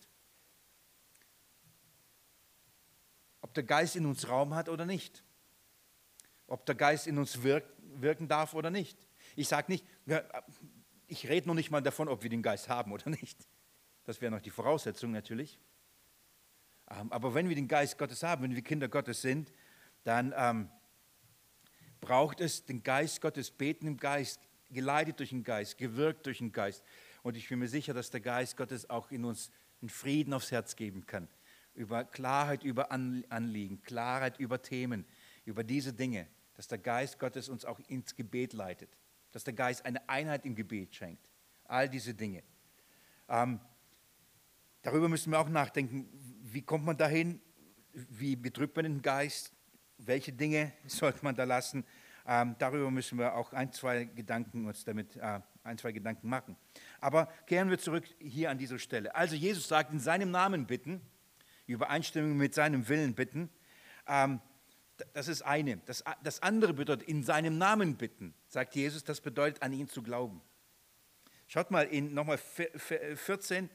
Speaker 1: Ob der Geist in uns Raum hat oder nicht. Ob der Geist in uns wirken darf oder nicht. Ich sage nicht, ich rede noch nicht mal davon, ob wir den Geist haben oder nicht. Das wäre noch die Voraussetzung natürlich. Aber wenn wir den Geist Gottes haben, wenn wir Kinder Gottes sind, dann braucht es den Geist Gottes, beten im Geist, geleitet durch den Geist, gewirkt durch den Geist. Und ich bin mir sicher, dass der Geist Gottes auch in uns einen Frieden aufs Herz geben kann. Über Klarheit über Anliegen, Klarheit über Themen, über diese Dinge. Dass der Geist Gottes uns auch ins Gebet leitet. Dass der Geist eine Einheit im Gebet schenkt. All diese Dinge. Darüber müssen wir auch nachdenken. Wie kommt man dahin? Wie betrübt man den Geist? Welche Dinge sollte man da lassen? Darüber müssen wir auch ein, zwei Gedanken machen. Aber kehren wir zurück hier an dieser Stelle. Also Jesus sagt, in seinem Namen bitten, Übereinstimmung mit seinem Willen bitten. Das ist eine. Das andere bedeutet, in seinem Namen bitten, sagt Jesus, das bedeutet, an ihn zu glauben. Schaut mal in nochmal 14,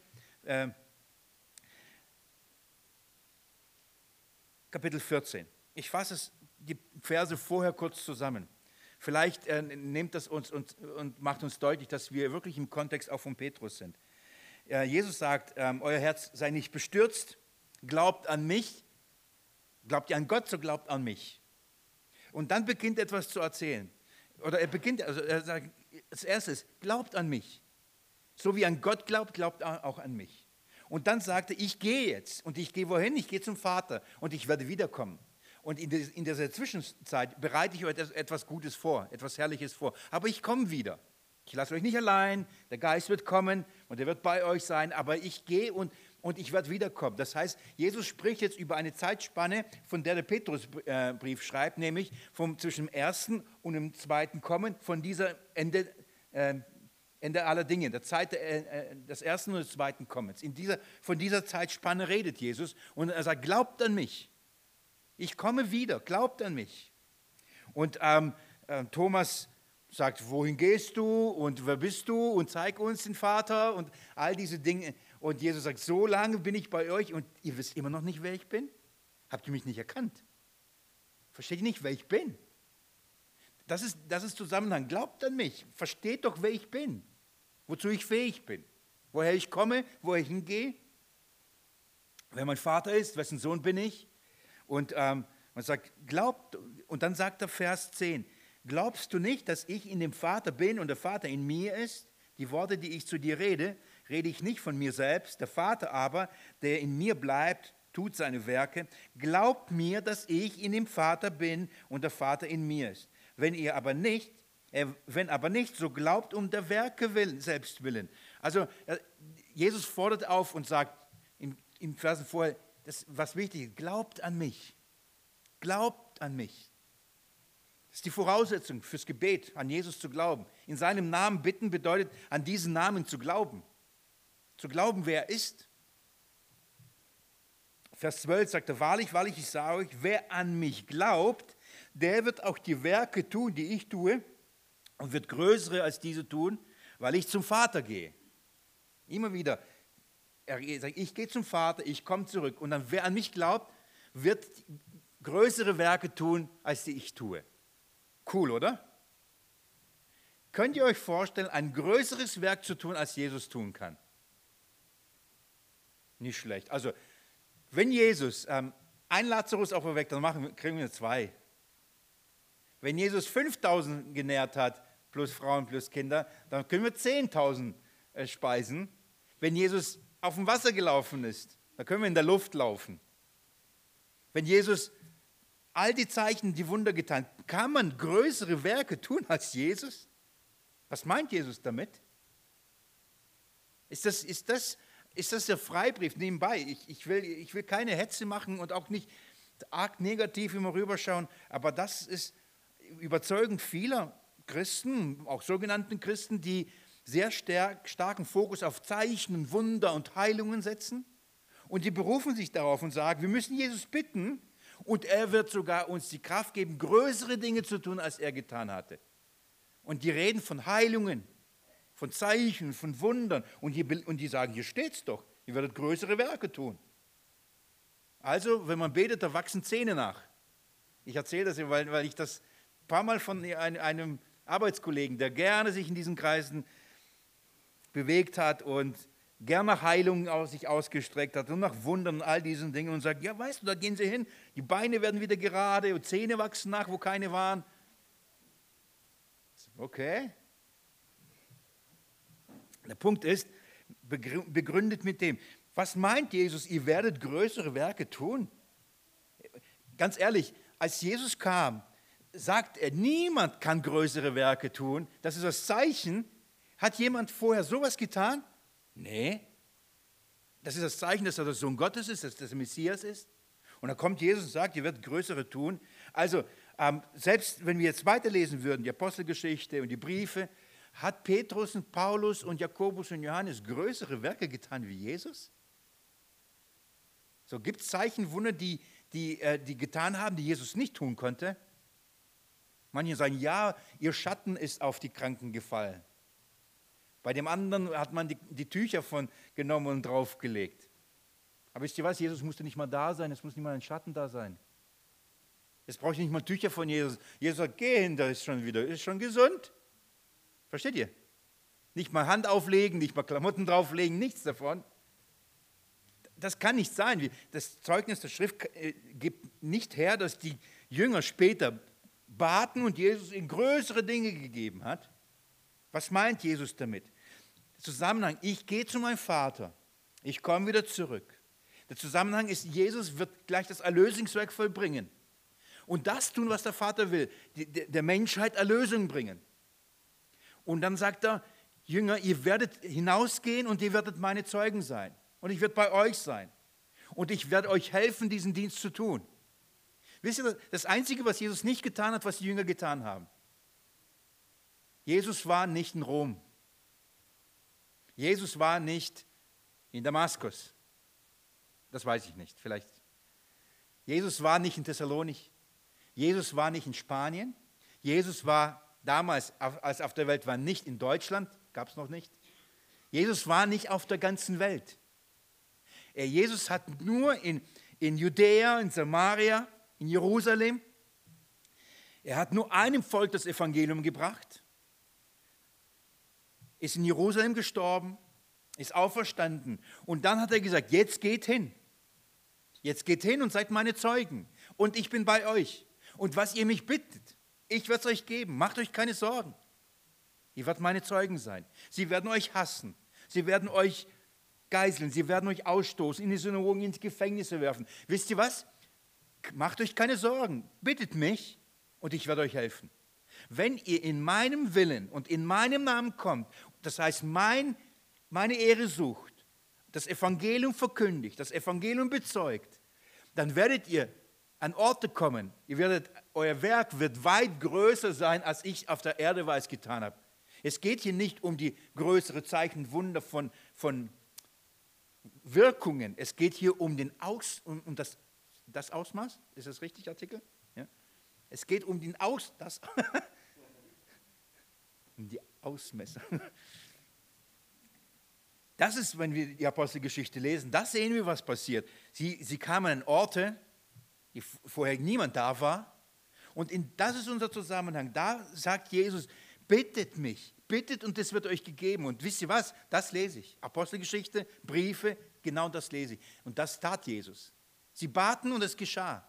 Speaker 1: Kapitel 14. Ich fasse es die Verse vorher kurz zusammen. Vielleicht nimmt das uns und macht uns deutlich, dass wir wirklich im Kontext auch von Petrus sind. Jesus sagt, euer Herz sei nicht bestürzt, glaubt an mich. Glaubt ihr an Gott, so glaubt an mich. Und dann beginnt etwas zu erzählen. Oder er sagt, als erstes, glaubt an mich. So wie an Gott glaubt, glaubt auch an mich. Und dann sagte, ich gehe jetzt. Und ich gehe wohin? Ich gehe zum Vater und ich werde wiederkommen. Und in dieser Zwischenzeit bereite ich euch etwas Gutes vor, etwas Herrliches vor. Aber ich komme wieder. Ich lasse euch nicht allein, der Geist wird kommen und er wird bei euch sein, aber ich gehe und ich werde wiederkommen. Das heißt, Jesus spricht jetzt über eine Zeitspanne, von der Petrusbrief schreibt, nämlich zwischen dem ersten und dem zweiten Kommen, von dieser Ende aller Dinge, der Zeit des ersten und des zweiten Kommens. Von dieser Zeitspanne redet Jesus und er sagt, glaubt an mich. Ich komme wieder, glaubt an mich. Und Thomas sagt, wohin gehst du und wer bist du und zeig uns den Vater und all diese Dinge. Und Jesus sagt, so lange bin ich bei euch und ihr wisst immer noch nicht, wer ich bin? Habt ihr mich nicht erkannt? Versteht ihr nicht, wer ich bin? Das ist Zusammenhang. Glaubt an mich. Versteht doch, wer ich bin. Wozu ich fähig bin. Woher ich komme, wo ich hingehe. Wer mein Vater ist, wessen Sohn bin ich. Und man sagt, glaubt, und dann sagt der Vers 10, glaubst du nicht, dass ich in dem Vater bin und der Vater in mir ist? Die Worte, die ich zu dir rede, rede ich nicht von mir selbst. Der Vater aber, der in mir bleibt, tut seine Werke. Glaubt mir, dass ich in dem Vater bin und der Vater in mir ist. Wenn aber nicht, so glaubt um der Werke willen, selbst willen. Also Jesus fordert auf und sagt im Versen vorher, das, was wichtig ist, glaubt an mich. Glaubt an mich. Das ist die Voraussetzung fürs Gebet, an Jesus zu glauben. In seinem Namen bitten bedeutet, an diesen Namen zu glauben. Zu glauben, wer er ist. Vers 12 sagt er, wahrlich, wahrlich, ich sage euch, wer an mich glaubt, der wird auch die Werke tun, die ich tue, und wird größere als diese tun, weil ich zum Vater gehe. Immer wieder. Er sagt, ich gehe zum Vater, ich komme zurück. Und dann, wer an mich glaubt, wird größere Werke tun, als die ich tue. Cool, oder? Könnt ihr euch vorstellen, ein größeres Werk zu tun, als Jesus tun kann? Nicht schlecht. Also, wenn Jesus einen Lazarus auferweckt, dann kriegen wir 2. Wenn Jesus 5.000 genährt hat, plus Frauen, plus Kinder, dann können wir 10.000 speisen. Wenn Jesus auf dem Wasser gelaufen ist, dann können wir in der Luft laufen. Wenn Jesus all die Zeichen, die Wunder getan, kann man größere Werke tun als Jesus? Was meint Jesus damit? Ist das der Freibrief nebenbei? Ich will keine Hetze machen und auch nicht arg negativ immer rüberschauen, aber das ist überzeugend vieler Christen, auch sogenannten Christen, die sehr starken Fokus auf Zeichen, Wunder und Heilungen setzen. Und die berufen sich darauf und sagen, wir müssen Jesus bitten und er wird sogar uns die Kraft geben, größere Dinge zu tun, als er getan hatte. Und die reden von Heilungen, von Zeichen, von Wundern. Und die sagen, hier steht's doch, ihr werdet größere Werke tun. Also, wenn man betet, da wachsen Zähne nach. Ich erzähle das, weil ich das ein paar Mal von einem Arbeitskollegen, der gerne sich in diesen Kreisen bewegt hat und gerne nach Heilung sich ausgestreckt hat und nach Wundern und all diesen Dingen und sagt, ja, weißt du, da gehen sie hin, die Beine werden wieder gerade und Zähne wachsen nach, wo keine waren. Okay. Der Punkt ist, begründet mit dem, was meint Jesus, ihr werdet größere Werke tun? Ganz ehrlich, als Jesus kam, sagt er, niemand kann größere Werke tun. Das ist das Zeichen. Hat jemand vorher sowas getan? Nee. Das ist das Zeichen, dass er der Sohn Gottes ist, dass er der Messias ist. Und dann kommt Jesus und sagt, ihr werdet größere tun. Also, selbst wenn wir jetzt weiterlesen würden, die Apostelgeschichte und die Briefe, hat Petrus und Paulus und Jakobus und Johannes größere Werke getan wie Jesus? So, gibt es Zeichen, Wunder, die getan haben, die Jesus nicht tun konnte? Manche sagen, ja, ihr Schatten ist auf die Kranken gefallen. Bei dem anderen hat man die Tücher genommen und draufgelegt. Aber wisst ihr was, Jesus musste nicht mal da sein, es muss nicht mal ein Schatten da sein. Jetzt brauche ich nicht mal Tücher von Jesus. Jesus sagt, geh hin, da ist schon wieder, ist schon gesund. Versteht ihr? Nicht mal Hand auflegen, nicht mal Klamotten drauflegen, nichts davon. Das kann nicht sein. Das Zeugnis der Schrift gibt nicht her, dass die Jünger später baten und Jesus ihnen größere Dinge gegeben hat. Was meint Jesus damit? Der Zusammenhang, ich gehe zu meinem Vater, ich komme wieder zurück. Der Zusammenhang ist, Jesus wird gleich das Erlösungswerk vollbringen. Und das tun, was der Vater will, der Menschheit Erlösung bringen. Und dann sagt er, Jünger, ihr werdet hinausgehen und ihr werdet meine Zeugen sein. Und ich werde bei euch sein. Und ich werde euch helfen, diesen Dienst zu tun. Wisst ihr, das Einzige, was Jesus nicht getan hat, was die Jünger getan haben. Jesus war nicht in Rom. Jesus war nicht in Damaskus. Das weiß ich nicht, vielleicht. Jesus war nicht in Thessalonich. Jesus war nicht in Spanien. Jesus war damals, als auf der Welt war, nicht in Deutschland. Gab es noch nicht. Jesus war nicht auf der ganzen Welt. Jesus hat nur in Judäa, in Samaria, in Jerusalem, er hat nur einem Volk das Evangelium gebracht, ist in Jerusalem gestorben, ist auferstanden und dann hat er gesagt, jetzt geht hin. Jetzt geht hin und seid meine Zeugen und ich bin bei euch. Und was ihr mich bittet, ich werde es euch geben, macht euch keine Sorgen. Ihr werdet meine Zeugen sein. Sie werden euch hassen, sie werden euch geißeln, sie werden euch ausstoßen, in die Synagogen, ins Gefängnis werfen. Wisst ihr was? Macht euch keine Sorgen, bittet mich und ich werde euch helfen. Wenn ihr in meinem Willen und in meinem Namen kommt, das heißt meine Ehre sucht, das Evangelium verkündigt, das Evangelium bezeugt, dann werdet ihr an Orte kommen, euer Werk wird weit größer sein, als ich auf der Erde es getan habe. Es geht hier nicht um die größere Zeichen und Wunder von Wirkungen, es geht hier um das Ausmaß, ist das richtig, Artikel? Ja? Es geht um um die Ausmesser. Das ist, wenn wir die Apostelgeschichte lesen, das sehen wir, was passiert. Sie kamen an Orte, die vorher niemand da war. Und das ist unser Zusammenhang. Da sagt Jesus, bittet mich, bittet und es wird euch gegeben. Und wisst ihr was? Das lese ich. Apostelgeschichte, Briefe, genau das lese ich. Und das tat Jesus. Sie baten und es geschah.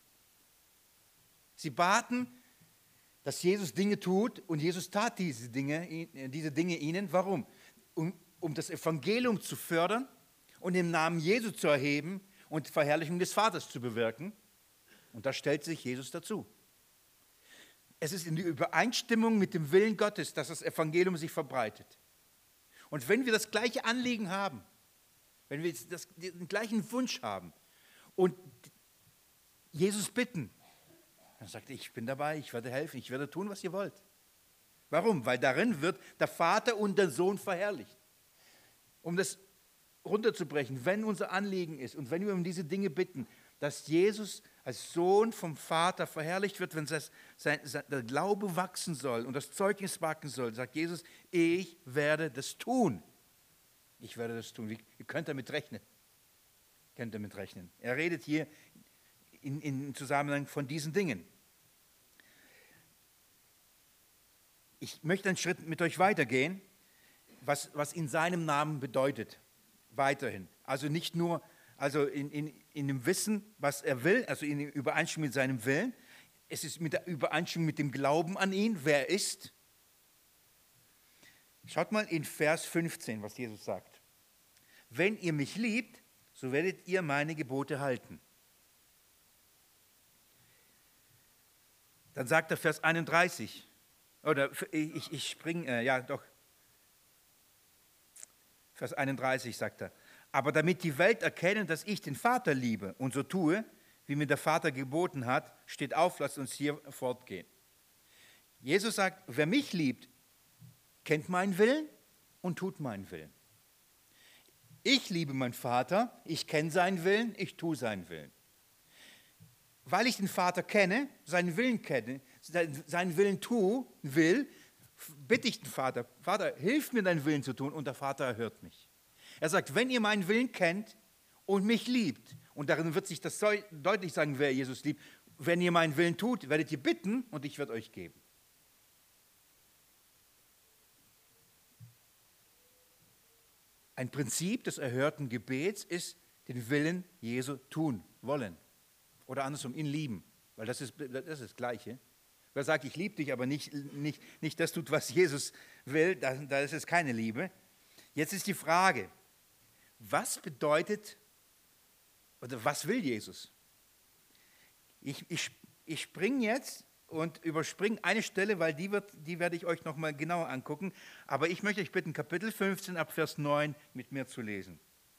Speaker 1: Sie baten, dass Jesus Dinge tut und Jesus tat diese Dinge ihnen. Warum? Um das Evangelium zu fördern und im Namen Jesu zu erheben und die Verherrlichung des Vaters zu bewirken. Und da stellt sich Jesus dazu. Es ist in die Übereinstimmung mit dem Willen Gottes, dass das Evangelium sich verbreitet. Und wenn wir das gleiche Anliegen haben, wenn wir den gleichen Wunsch haben und Jesus bitten, dann sagt er, ich bin dabei, ich werde helfen, ich werde tun, was ihr wollt. Warum? Weil darin wird der Vater und der Sohn verherrlicht. Um das runterzubrechen, wenn unser Anliegen ist und wenn wir um diese Dinge bitten, dass Jesus als Sohn vom Vater verherrlicht wird, wenn der Glaube wachsen soll und das Zeugnis wachsen soll, sagt Jesus, ich werde das tun. Ich werde das tun. Ihr könnt damit rechnen. Er redet hier im Zusammenhang von diesen Dingen. Ich möchte einen Schritt mit euch weitergehen, was in seinem Namen bedeutet, weiterhin. Also nicht nur in dem Wissen, was er will, also in Übereinstimmung mit seinem Willen. Es ist mit der Übereinstimmung mit dem Glauben an ihn, wer er ist. Schaut mal in Vers 15, was Jesus sagt. Wenn ihr mich liebt, so werdet ihr meine Gebote halten. Dann sagt er Vers 31, oder ich springe, ja doch, Vers 31 sagt er, aber damit die Welt erkenne, dass ich den Vater liebe und so tue, wie mir der Vater geboten hat, steht auf, lasst uns hier fortgehen. Jesus sagt, wer mich liebt, kennt meinen Willen und tut meinen Willen. Ich liebe meinen Vater, ich kenne seinen Willen, ich tue seinen Willen. Weil ich den Vater kenne, seinen Willen kenne, seinen Willen will, bitte ich den Vater, Vater, hilf mir, deinen Willen zu tun, und der Vater erhört mich. Er sagt, wenn ihr meinen Willen kennt und mich liebt, und darin wird sich das deutlich sagen, wer Jesus liebt, wenn ihr meinen Willen tut, werdet ihr bitten und ich werde euch geben. Ein Prinzip des erhörten Gebets ist, den Willen Jesu tun wollen. Oder andersrum, ihn lieben. Weil das ist das Gleiche. Wer sagt, ich liebe dich, aber nicht das tut, was Jesus will, da ist es keine Liebe. Jetzt ist die Frage, was bedeutet oder was will Jesus? Ich springe jetzt und überspringe eine Stelle, weil die werde ich euch nochmal genauer angucken. Aber ich möchte euch bitten, Kapitel 15 ab Vers 9 mit mir zu lesen.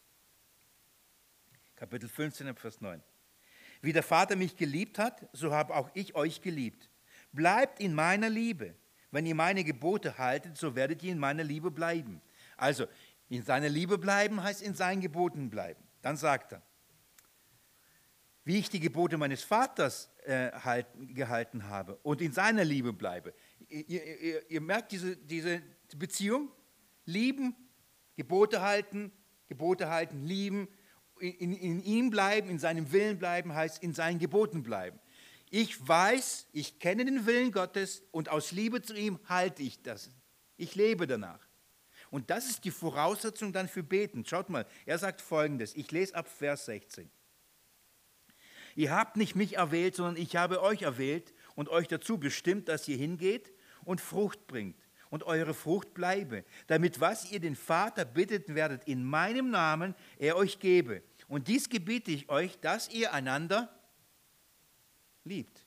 Speaker 1: Kapitel 15 ab Vers 9. Wie der Vater mich geliebt hat, so habe auch ich euch geliebt. Bleibt in meiner Liebe. Wenn ihr meine Gebote haltet, so werdet ihr in meiner Liebe bleiben. Also, in seiner Liebe bleiben heißt in seinen Geboten bleiben. Dann sagt er, wie ich die Gebote meines Vaters gehalten habe und in seiner Liebe bleibe. Ihr merkt diese Beziehung? Lieben, Gebote halten, lieben, in ihm bleiben, in seinem Willen bleiben, heißt in seinen Geboten bleiben. Ich weiß, ich kenne den Willen Gottes und aus Liebe zu ihm halte ich das. Ich lebe danach. Und das ist die Voraussetzung dann für Beten. Schaut mal, er sagt Folgendes, ich lese ab Vers 16. Ihr habt nicht mich erwählt, sondern ich habe euch erwählt und euch dazu bestimmt, dass ihr hingeht und Frucht bringt und eure Frucht bleibe, damit was ihr den Vater bittet werdet in meinem Namen, er euch gebe. Und dies gebiete ich euch, dass ihr einander liebt.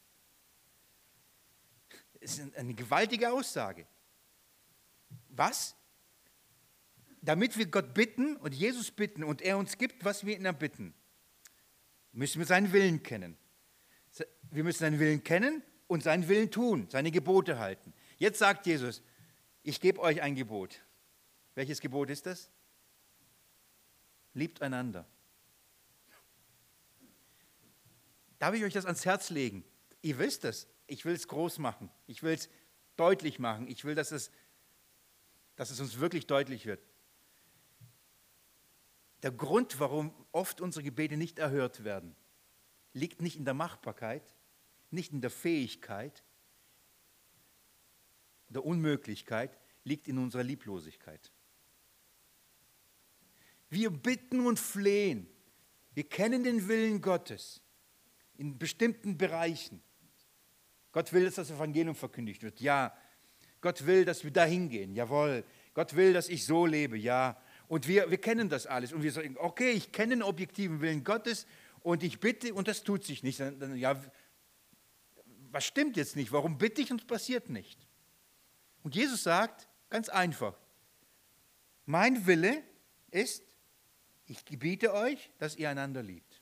Speaker 1: Das ist eine gewaltige Aussage. Was? Damit wir Gott bitten und Jesus bitten und er uns gibt, was wir ihn erbitten, müssen wir seinen Willen kennen. Wir müssen seinen Willen kennen und seinen Willen tun, seine Gebote halten. Jetzt sagt Jesus, ich gebe euch ein Gebot. Welches Gebot ist das? Liebt einander. Darf ich euch das ans Herz legen? Ihr wisst es. Ich will es groß machen. Ich will es deutlich machen. Ich will, dass es uns wirklich deutlich wird. Der Grund, warum oft unsere Gebete nicht erhört werden, liegt nicht in der Machbarkeit, nicht in der Fähigkeit, der Unmöglichkeit, liegt in unserer Lieblosigkeit. Wir bitten und flehen. Wir kennen den Willen Gottes in bestimmten Bereichen. Gott will, dass das Evangelium verkündigt wird. Ja. Gott will, dass wir dahin gehen. Jawohl. Gott will, dass ich so lebe. Ja. Und wir kennen das alles. Und wir sagen, okay, ich kenne den objektiven Willen Gottes und ich bitte und das tut sich nicht. Dann, ja, was stimmt jetzt nicht? Warum bitte ich und es passiert nicht? Und Jesus sagt, ganz einfach, mein Wille ist, ich gebiete euch, dass ihr einander liebt.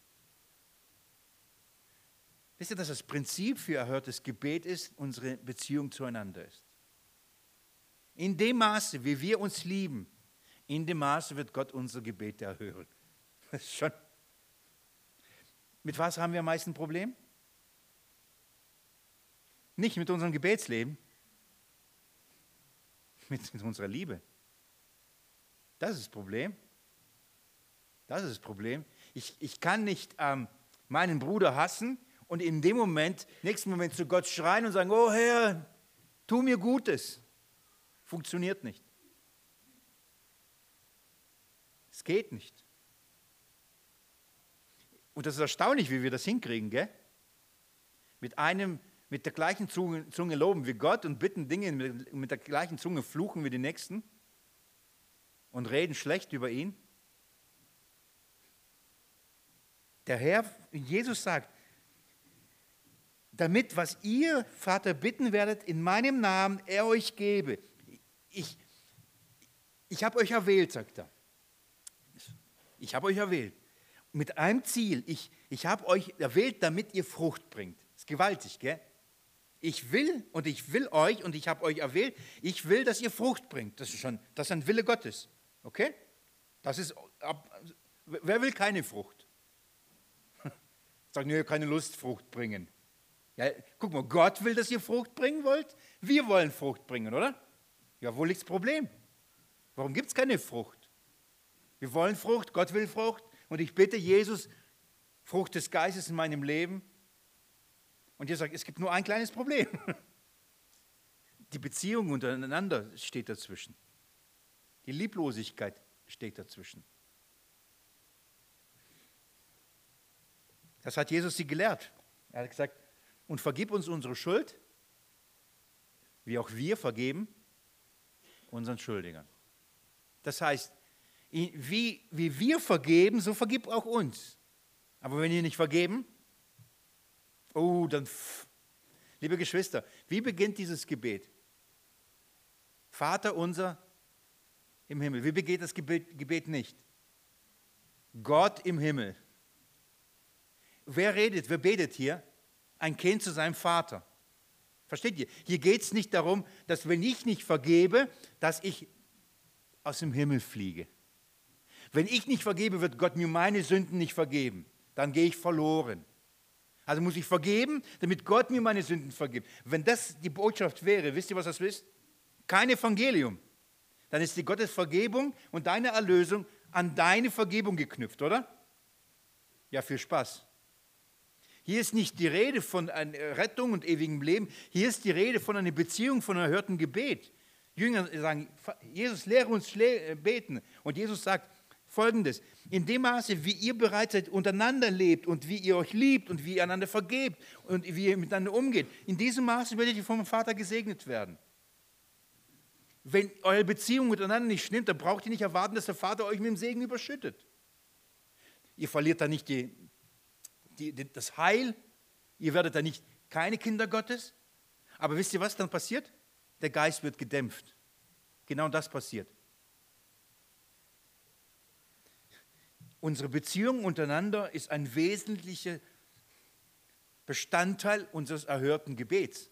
Speaker 1: Wisst ihr, dass das Prinzip für erhörtes Gebet ist, unsere Beziehung zueinander ist? In dem Maße, wie wir uns lieben, in dem Maße wird Gott unsere Gebete erhören. Das ist schon. Mit was haben wir am meisten Problem? Nicht mit unserem Gebetsleben, mit unserer Liebe. Das ist das Problem. Das ist das Problem. Ich kann nicht meinen Bruder hassen und in dem nächsten Moment zu Gott schreien und sagen, oh Herr, tu mir Gutes. Funktioniert nicht. Es geht nicht. Und das ist erstaunlich, wie wir das hinkriegen, gell? Mit der gleichen Zunge loben wir Gott und bitten Dinge, mit der gleichen Zunge fluchen wir den Nächsten und reden schlecht über ihn. Der Herr, Jesus sagt, damit, was ihr, Vater, bitten werdet, in meinem Namen, er euch gebe. Ich habe euch erwählt, sagt er. Ich habe euch erwählt. Mit einem Ziel. Ich habe euch erwählt, damit ihr Frucht bringt. Das ist gewaltig, gell? Ich will euch und ich habe euch erwählt. Ich will, dass ihr Frucht bringt. Das ist ein Wille Gottes. Okay? Wer will keine Frucht? Sagt, nee, keine Lust, Frucht bringen. Ja, guck mal, Gott will, dass ihr Frucht bringen wollt. Wir wollen Frucht bringen, oder? Ja, wo liegt das Problem? Warum gibt es keine Frucht? Wir wollen Frucht, Gott will Frucht. Und ich bitte Jesus, Frucht des Geistes in meinem Leben. Und Jesus sagt, es gibt nur ein kleines Problem. Die Beziehung untereinander steht dazwischen. Die Lieblosigkeit steht dazwischen. Das hat Jesus sie gelehrt. Er hat gesagt, und vergib uns unsere Schuld, wie auch wir vergeben unseren Schuldigern. Das heißt, wie wir vergeben, so vergib auch uns. Aber wenn wir nicht vergeben, dann, liebe Geschwister, wie beginnt dieses Gebet? Vater unser im Himmel. Wie beginnt das Gebet nicht? Gott im Himmel. Wer betet hier? Ein Kind zu seinem Vater. Versteht ihr? Hier geht es nicht darum, dass wenn ich nicht vergebe, dass ich aus dem Himmel fliege. Wenn ich nicht vergebe, wird Gott mir meine Sünden nicht vergeben. Dann gehe ich verloren. Also muss ich vergeben, damit Gott mir meine Sünden vergibt. Wenn das die Botschaft wäre, wisst ihr, was das ist? Kein Evangelium. Dann ist die Gottes Vergebung und deine Erlösung an deine Vergebung geknüpft, oder? Ja, viel Spaß. Hier ist nicht die Rede von einer Rettung und ewigem Leben. Hier ist die Rede von einer Beziehung, von einem erhörten Gebet. Jünger sagen, Jesus, lehre uns beten. Und Jesus sagt Folgendes, in dem Maße, wie ihr bereits seid, untereinander lebt und wie ihr euch liebt und wie ihr einander vergebt und wie ihr miteinander umgeht, in diesem Maße werdet ihr vom Vater gesegnet werden. Wenn eure Beziehung miteinander nicht stimmt, dann braucht ihr nicht erwarten, dass der Vater euch mit dem Segen überschüttet. Ihr verliert da nicht das Heil, ihr werdet da nicht keine Kinder Gottes. Aber wisst ihr, was dann passiert? Der Geist wird gedämpft. Genau das passiert. Unsere Beziehung untereinander ist ein wesentlicher Bestandteil unseres erhörten Gebets.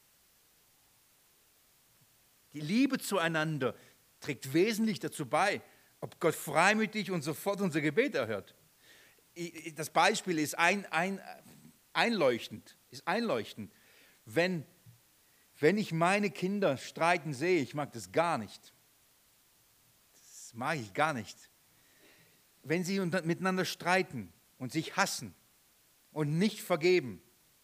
Speaker 1: Die Liebe zueinander trägt wesentlich dazu bei, ob Gott freimütig und sofort unser Gebet erhört. Das Beispiel ist einleuchtend. Wenn ich meine Kinder streiten sehe, ich mag das gar nicht. Das mag ich gar nicht. Wenn sie miteinander streiten und sich hassen und nicht vergeben,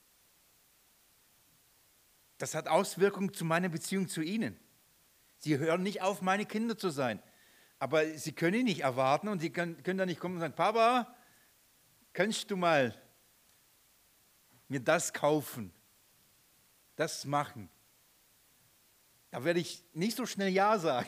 Speaker 1: das hat Auswirkungen zu meiner Beziehung zu ihnen. Sie hören nicht auf, meine Kinder zu sein. Aber sie können nicht erwarten und sie können dann nicht kommen und sagen, Papa, kannst du mal mir das kaufen, das machen? Da werde ich nicht so schnell Ja sagen.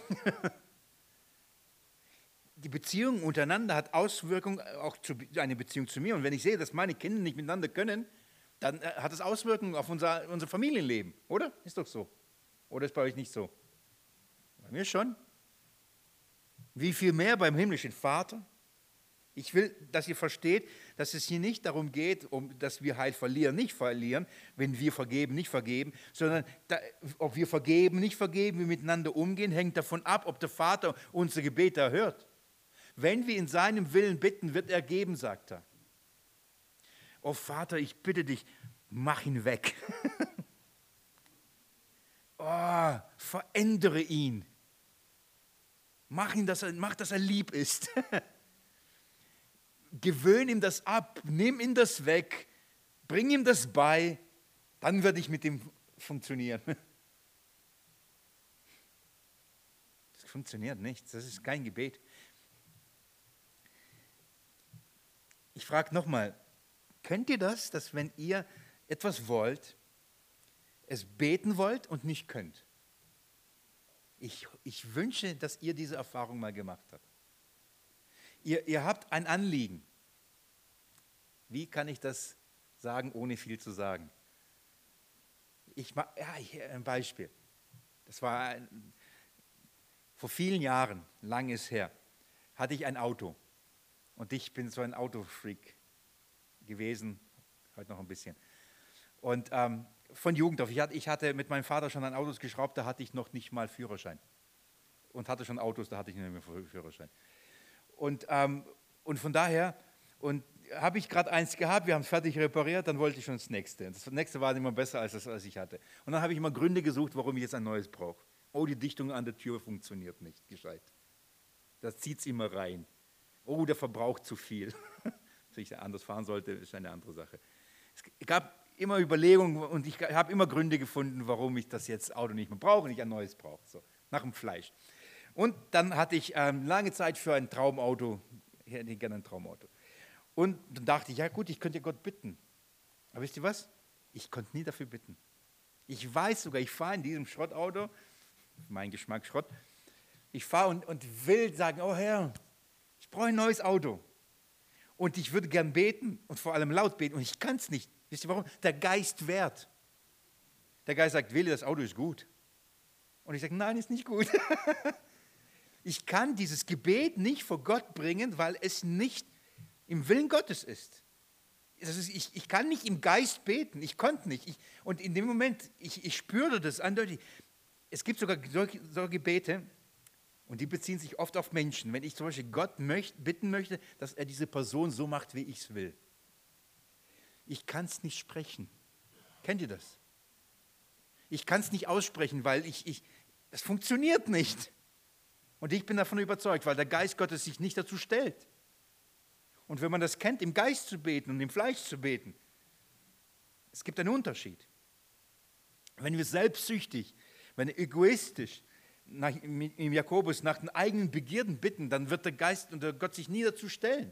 Speaker 1: Die Beziehung untereinander hat Auswirkungen auch zu einer Beziehung zu mir. Und wenn ich sehe, dass meine Kinder nicht miteinander können, dann hat es Auswirkungen auf unser Familienleben, oder? Ist doch so. Oder ist bei euch nicht so? Bei mir schon. Wie viel mehr beim himmlischen Vater? Ich will, dass ihr versteht, dass es hier nicht darum geht, dass wir Heil nicht verlieren, wenn wir vergeben, nicht vergeben, sondern ob wir vergeben, nicht vergeben, wie wir miteinander umgehen, hängt davon ab, ob der Vater unsere Gebete erhört. Wenn wir in seinem Willen bitten, wird er geben, sagt er. Oh Vater, ich bitte dich, mach ihn weg. Oh, verändere ihn. Mach, dass er lieb ist. Gewöhn ihm das ab, nimm ihm das weg, bring ihm das bei, dann werde ich mit ihm funktionieren. Das funktioniert nicht, das ist kein Gebet. Ich frage nochmal, könnt ihr das, dass wenn ihr etwas wollt, es beten wollt und nicht könnt? Ich wünsche, dass ihr diese Erfahrung mal gemacht habt. Ihr habt ein Anliegen. Wie kann ich das sagen, ohne viel zu sagen? Hier ein Beispiel. Das war vor vielen Jahren, lang ist her, hatte ich ein Auto. Und ich bin so ein Autofreak gewesen, heute noch ein bisschen. Und von Jugend auf, ich hatte mit meinem Vater schon an Autos geschraubt, da hatte ich noch nicht mal Führerschein. Und hatte schon Autos, da hatte ich nicht mehr Führerschein. Und von daher, habe ich gerade eins gehabt, wir haben es fertig repariert, dann wollte ich schon das nächste. Das nächste war immer besser als das, was ich hatte. Und dann habe ich immer Gründe gesucht, warum ich jetzt ein neues brauche. Oh, die Dichtung an der Tür funktioniert nicht gescheit. Das zieht es immer rein. Oh, der verbraucht zu viel. Dass ich anders fahren sollte, ist eine andere Sache. immer Überlegungen und ich habe immer Gründe gefunden, warum ich das jetzt Auto nicht mehr brauche und ich ein neues brauche, so, nach dem Fleisch. Und dann hatte ich lange Zeit für ein Traumauto, ich hätte gerne ein Traumauto. Und dann dachte ich, ja gut, ich könnte ja Gott bitten. Aber wisst ihr was? Ich konnte nie dafür bitten. Ich weiß sogar, ich fahre in diesem Schrottauto, mein Geschmack Schrott, ich fahre und will sagen, oh Herr, ich brauche ein neues Auto. Und ich würde gern beten und vor allem laut beten und ich kann es nicht. Wisst ihr warum? Der Geist wehrt. Der Geist sagt, Willi, das Auto ist gut. Und ich sage, nein, ist nicht gut. Ich kann dieses Gebet nicht vor Gott bringen, weil es nicht im Willen Gottes ist. Ich kann nicht im Geist beten, ich konnte nicht. Und in dem Moment, ich spürte das eindeutig. Es gibt sogar solche Gebete, und die beziehen sich oft auf Menschen. Wenn ich zum Beispiel Gott bitten möchte, dass er diese Person so macht, wie ich es will. Ich kann es nicht sprechen. Kennt ihr das? Ich kann es nicht aussprechen, weil es funktioniert nicht. Und ich bin davon überzeugt, weil der Geist Gottes sich nicht dazu stellt. Und wenn man das kennt, im Geist zu beten und im Fleisch zu beten, es gibt einen Unterschied. Wenn wir selbstsüchtig, wenn wir egoistisch im Jakobus nach den eigenen Begierden bitten, dann wird der Geist und der Gott sich nie dazu stellen.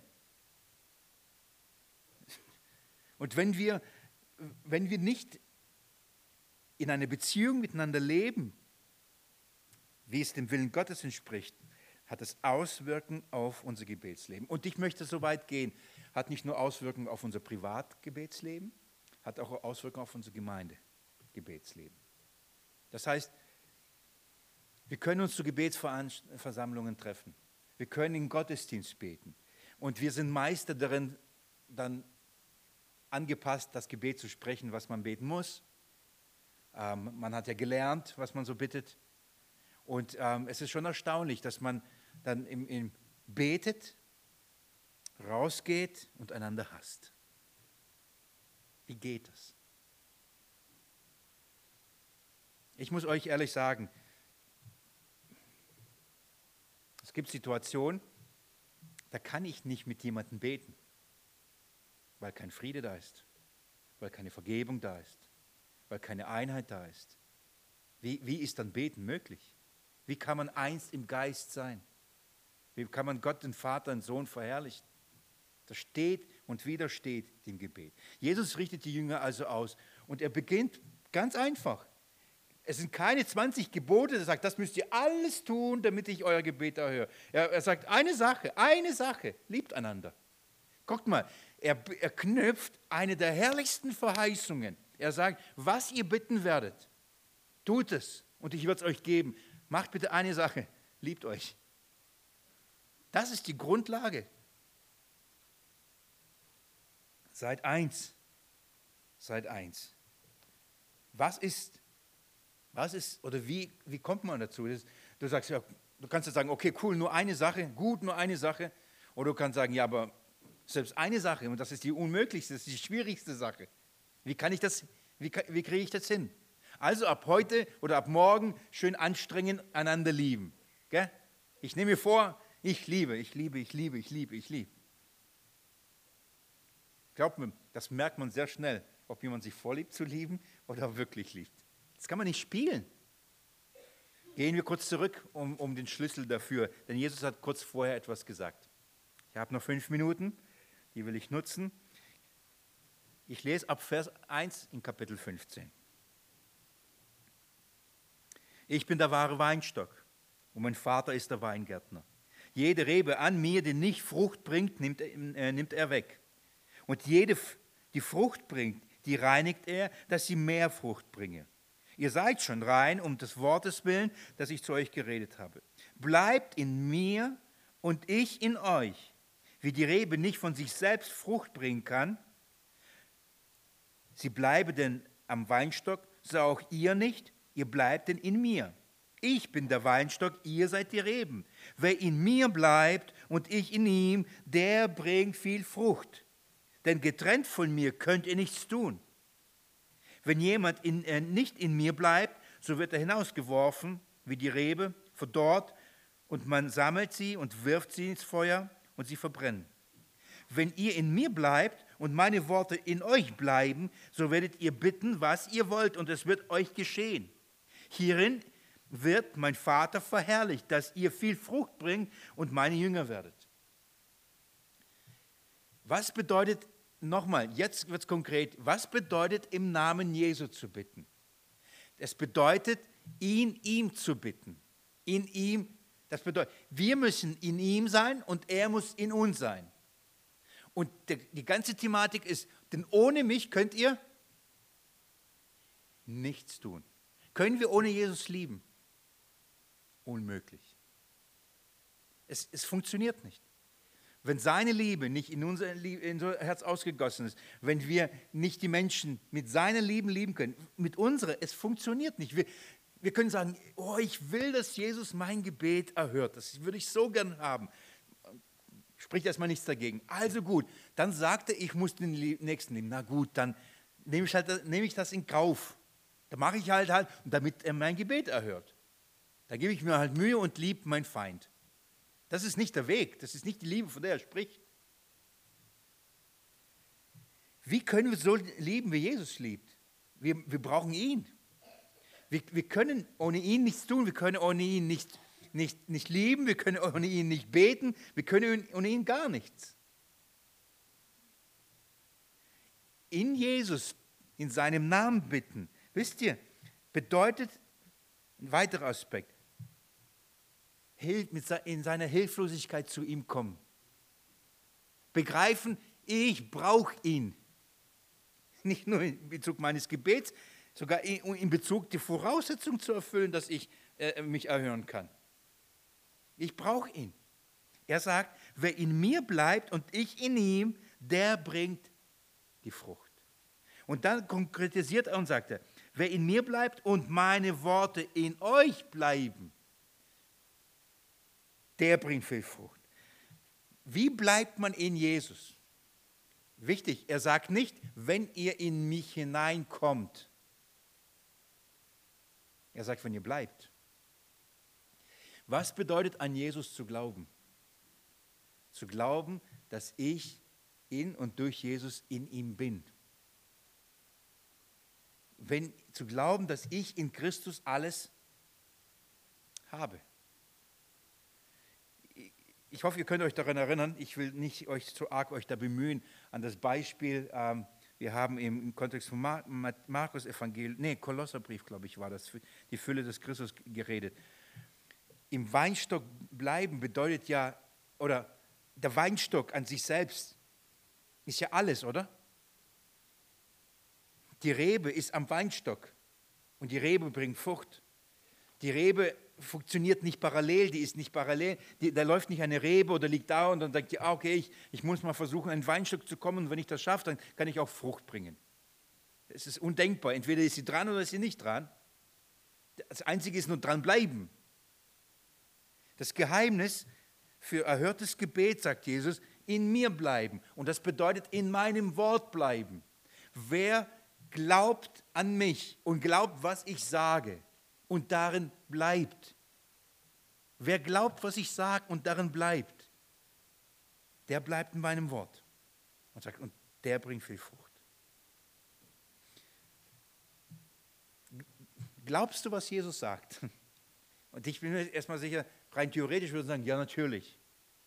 Speaker 1: Und wenn wir nicht in einer Beziehung miteinander leben, wie es dem Willen Gottes entspricht, hat es Auswirkungen auf unser Gebetsleben. Und ich möchte so weit gehen, hat nicht nur Auswirkungen auf unser Privatgebetsleben, hat auch Auswirkungen auf unser Gemeindegebetsleben. Das heißt, wir können uns zu Gebetsversammlungen treffen. Wir können im Gottesdienst beten. Und wir sind Meister darin, dann angepasst, das Gebet zu sprechen, was man beten muss. Man hat ja gelernt, was man so bittet. Und es ist schon erstaunlich, dass man dann betet, rausgeht und einander hasst. Wie geht das? Ich muss euch ehrlich sagen, es gibt Situationen, da kann ich nicht mit jemandem beten, weil kein Friede da ist, weil keine Vergebung da ist, weil keine Einheit da ist. Wie ist dann Beten möglich? Wie kann man eins im Geist sein? Wie kann man Gott, den Vater und Sohn verherrlichen? Das steht und widersteht dem Gebet. Jesus richtet die Jünger also aus und er beginnt ganz einfach. Es sind keine 20 Gebote, er sagt, das müsst ihr alles tun, damit ich euer Gebet erhöre. Er sagt, eine Sache, liebt einander. Guckt mal, er knüpft eine der herrlichsten Verheißungen. Er sagt, was ihr bitten werdet, tut es und ich werde es euch geben. Macht bitte eine Sache, liebt euch. Das ist die Grundlage. Seid eins. Seid eins. Was ist oder wie kommt man dazu? Du sagst, ja, du kannst ja sagen, okay, cool, nur eine Sache, gut, nur eine Sache. Oder du kannst sagen, ja, aber selbst eine Sache, und das ist die unmöglichste, das ist die schwierigste Sache. Wie kriege ich das hin? Also ab heute oder ab morgen schön anstrengen, einander lieben. Gell? Ich nehme mir vor, ich liebe. Glaubt mir, das merkt man sehr schnell, ob jemand sich vorliebt zu lieben oder wirklich liebt. Das kann man nicht spielen. Gehen wir kurz zurück um den Schlüssel dafür, denn Jesus hat kurz vorher etwas gesagt. Ich habe noch 5 Minuten, die will ich nutzen. Ich lese ab Vers 1 in Kapitel 15. Ich bin der wahre Weinstock und mein Vater ist der Weingärtner. Jede Rebe an mir, die nicht Frucht bringt, nimmt er weg. Und jede, die Frucht bringt, die reinigt er, dass sie mehr Frucht bringe. Ihr seid schon rein um des Wortes willen, das ich zu euch geredet habe. Bleibt in mir und ich in euch. Wie die Rebe nicht von sich selbst Frucht bringen kann, sie bleibe denn am Weinstock, so auch ihr nicht, ihr bleibt denn in mir. Ich bin der Weinstock, ihr seid die Reben. Wer in mir bleibt und ich in ihm, der bringt viel Frucht. Denn getrennt von mir könnt ihr nichts tun. Wenn jemand nicht in mir bleibt, so wird er hinausgeworfen, wie die Rebe, verdorrt, und man sammelt sie und wirft sie ins Feuer und sie verbrennen. wenn ihr in mir bleibt und meine Worte in euch bleiben, so werdet ihr bitten, was ihr wollt, und es wird euch geschehen. Hierin wird mein Vater verherrlicht, dass ihr viel Frucht bringt und meine Jünger werdet. Was bedeutet, nochmal, jetzt wird es konkret, was bedeutet im Namen Jesu zu bitten? Es bedeutet, ihm zu bitten. In ihm, das bedeutet, wir müssen in ihm sein und er muss in uns sein. Und die ganze Thematik ist, denn ohne mich könnt ihr nichts tun. Können wir ohne Jesus lieben? Unmöglich. Es funktioniert nicht. Wenn seine Liebe nicht in unser Herz ausgegossen ist, wenn wir nicht die Menschen mit seiner Liebe lieben können, mit unserer, es funktioniert nicht. Wir können sagen, oh, ich will, dass Jesus mein Gebet erhört. Das würde ich so gern haben. Spricht erstmal nichts dagegen. Also gut, dann sagt er, ich muss den Nächsten lieben. Na gut, dann nehme ich das in Kauf. Da mache ich halt, und damit er mein Gebet erhört. Da gebe ich mir halt Mühe und liebe meinen Feind. Das ist nicht der Weg, das ist nicht die Liebe, von der er spricht. Wie können wir so lieben, wie Jesus liebt? Wir brauchen ihn. Wir können ohne ihn nichts tun, wir können ohne ihn nicht lieben, wir können ohne ihn nicht beten, wir können ohne ihn gar nichts. In Jesus, in seinem Namen bitten, wisst ihr, bedeutet ein weiterer Aspekt, in seiner Hilflosigkeit zu ihm kommen. Begreifen, ich brauche ihn. Nicht nur in Bezug meines Gebets, sogar in Bezug die Voraussetzung zu erfüllen, dass ich mich erhören kann. Ich brauche ihn. Er sagt, wer in mir bleibt und ich in ihm, der bringt die Frucht. Und dann konkretisiert er und sagt er, wer in mir bleibt und meine Worte in euch bleiben, der bringt viel Frucht. Wie bleibt man in Jesus? Wichtig, er sagt nicht, wenn ihr in mich hineinkommt. Er sagt, wenn ihr bleibt. Was bedeutet an Jesus zu glauben? Zu glauben, dass ich in und durch Jesus in ihm bin. Zu glauben, dass ich in Christus alles habe. Ich hoffe, ihr könnt euch daran erinnern, ich will nicht euch zu arg da bemühen, an das Beispiel, wir haben im Kontext von Markus Evangelium, Kolosserbrief, glaube ich, war das, die Fülle des Christus geredet. Im Weinstock bleiben bedeutet ja, oder der Weinstock an sich selbst ist ja alles, oder? Die Rebe ist am Weinstock und die Rebe bringt Frucht. Die Rebe funktioniert nicht parallel, die ist nicht parallel, da läuft nicht eine Rebe oder liegt da und dann denkt die, okay, ich muss mal versuchen, an ein Weinstock zu kommen und wenn ich das schaffe, dann kann ich auch Frucht bringen. Es ist undenkbar, entweder ist sie dran oder ist sie nicht dran. Das Einzige ist nur dranbleiben. Das Geheimnis für erhörtes Gebet, sagt Jesus, in mir bleiben. Und das bedeutet, in meinem Wort bleiben. Wer glaubt an mich und glaubt, was ich sage und darin bleibt. Wer glaubt, was ich sage und darin bleibt, der bleibt in meinem Wort. Und sagt, und der bringt viel Frucht. Glaubst du, was Jesus sagt? Und ich bin mir erstmal sicher, rein theoretisch würde ich sagen, ja, natürlich.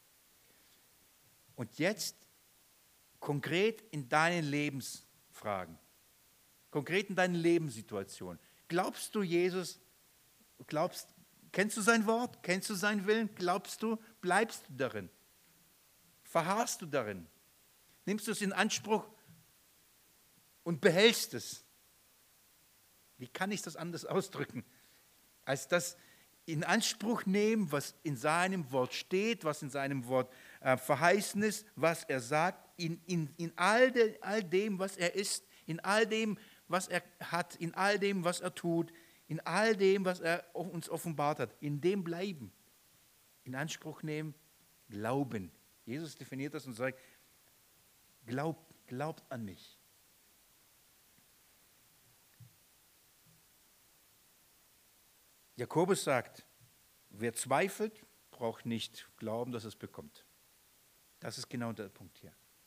Speaker 1: Und jetzt konkret in deinen Lebensfragen, konkret in deinen Lebenssituationen. Glaubst du Jesus? Kennst du sein Wort? Kennst du seinen Willen? Glaubst du? Bleibst du darin? Verharrst du darin? Nimmst du es in Anspruch und behältst es? Wie kann ich das anders ausdrücken, als das in Anspruch nehmen, was in seinem Wort steht, was in seinem Wort verheißen ist, was er sagt, in all dem, was er ist, in all dem, was er hat, in all dem, was er tut, in all dem, was er uns offenbart hat, in dem bleiben, in Anspruch nehmen, glauben. Jesus definiert das und sagt, glaubt an mich. Jakobus sagt, wer zweifelt, braucht nicht glauben, dass es bekommt. Das ist genau der Punkt hier.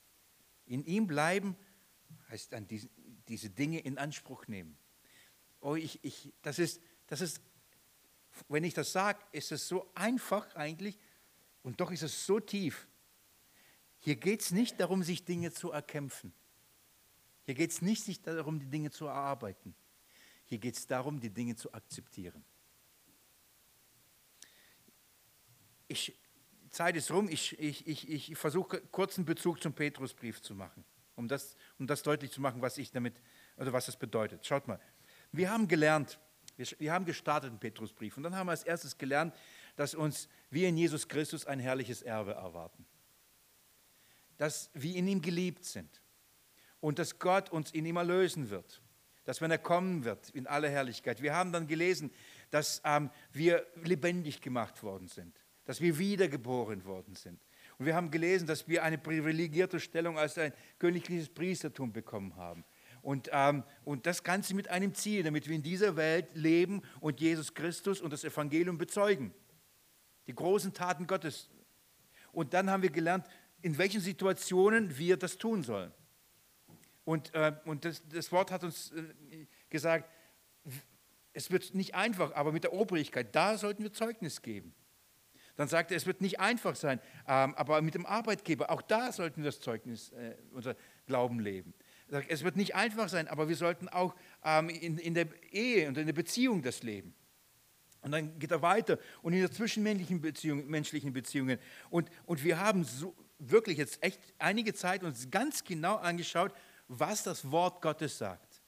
Speaker 1: In ihm bleiben heißt dann diese Dinge in Anspruch nehmen. Oh, das ist, wenn ich das sage, ist es so einfach eigentlich und doch ist es so tief. Hier geht es nicht darum, sich Dinge zu erkämpfen. Hier geht es nicht darum, die Dinge zu erarbeiten. Hier geht es darum, die Dinge zu akzeptieren. Die Zeit ist rum, ich versuche kurz einen Bezug zum Petrusbrief zu machen, um das deutlich zu machen, was das bedeutet. Schaut mal, wir haben gelernt, wir haben gestartet den Petrusbrief und dann haben wir als erstes gelernt, dass wir in Jesus Christus ein herrliches Erbe erwarten. Dass wir in ihm geliebt sind und dass Gott uns in ihm erlösen wird. Dass wenn er kommen wird in aller Herrlichkeit. Wir haben dann gelesen, dass wir lebendig gemacht worden sind. Dass wir wiedergeboren worden sind. Und wir haben gelesen, dass wir eine privilegierte Stellung als ein königliches Priestertum bekommen haben. Und das Ganze mit einem Ziel, damit wir in dieser Welt leben und Jesus Christus und das Evangelium bezeugen. Die großen Taten Gottes. Und dann haben wir gelernt, in welchen Situationen wir das tun sollen. Und das Wort hat uns gesagt, es wird nicht einfach, aber mit der Obrigkeit, da sollten wir Zeugnis geben. Dann sagt er, es wird nicht einfach sein, aber mit dem Arbeitgeber, auch da sollten wir das Zeugnis, unser Glauben leben. Er sagt, es wird nicht einfach sein, aber wir sollten auch in der Ehe und in der Beziehung das leben. Und dann geht er weiter und in der zwischenmenschlichen Beziehungen. Und wir haben so wirklich jetzt echt einige Zeit uns ganz genau angeschaut, was das Wort Gottes sagt.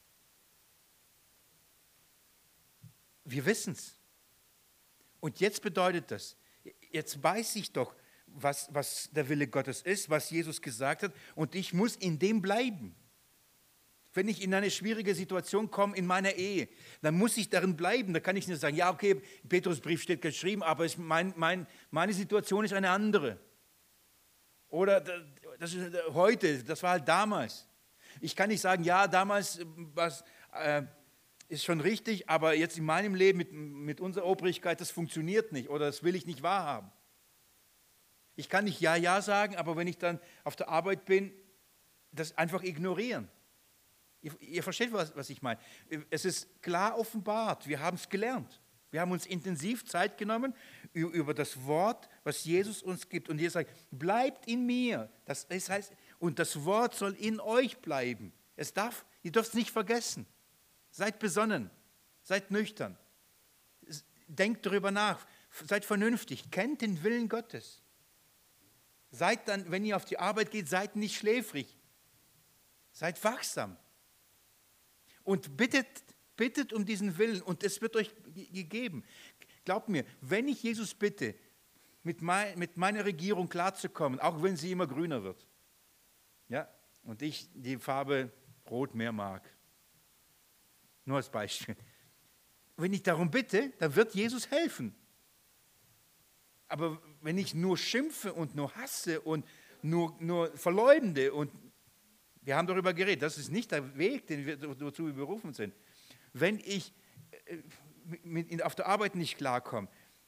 Speaker 1: Wir wissen es. Und jetzt bedeutet das, jetzt weiß ich doch, was der Wille Gottes ist, was Jesus gesagt hat, und ich muss in dem bleiben. Wenn ich in eine schwierige Situation komme in meiner Ehe, dann muss ich darin bleiben. Da kann ich nicht sagen, ja okay, im Petrusbrief steht geschrieben, aber meine Situation ist eine andere. Oder das ist heute, das war halt damals. Ich kann nicht sagen, ja, damals ist schon richtig, aber jetzt in meinem Leben mit unserer Obrigkeit, das funktioniert nicht oder das will ich nicht wahrhaben. Ich kann nicht ja, ja sagen, aber wenn ich dann auf der Arbeit bin, das einfach ignorieren. Ihr versteht, was ich meine. Es ist klar offenbart, wir haben es gelernt. Wir haben uns intensiv Zeit genommen über das Wort, was Jesus uns gibt. Und Jesus sagt, bleibt in mir. Das heißt, und das Wort soll in euch bleiben. Ihr dürft es nicht vergessen. Seid besonnen, seid nüchtern. Denkt darüber nach, seid vernünftig, kennt den Willen Gottes. Seid dann, wenn ihr auf die Arbeit geht, seid nicht schläfrig. Seid wachsam. Und bittet um diesen Willen und es wird euch gegeben. Glaubt mir, wenn ich Jesus bitte, mit meiner Regierung klarzukommen, auch wenn sie immer grüner wird, ja, und ich die Farbe Rot mehr mag, nur als Beispiel. Wenn ich darum bitte, dann wird Jesus helfen. Aber wenn ich nur schimpfe und nur hasse und nur verleumde und wir haben darüber geredet, das ist nicht der Weg, wozu wir berufen sind. Wenn ich auf der Arbeit nicht klarkomme,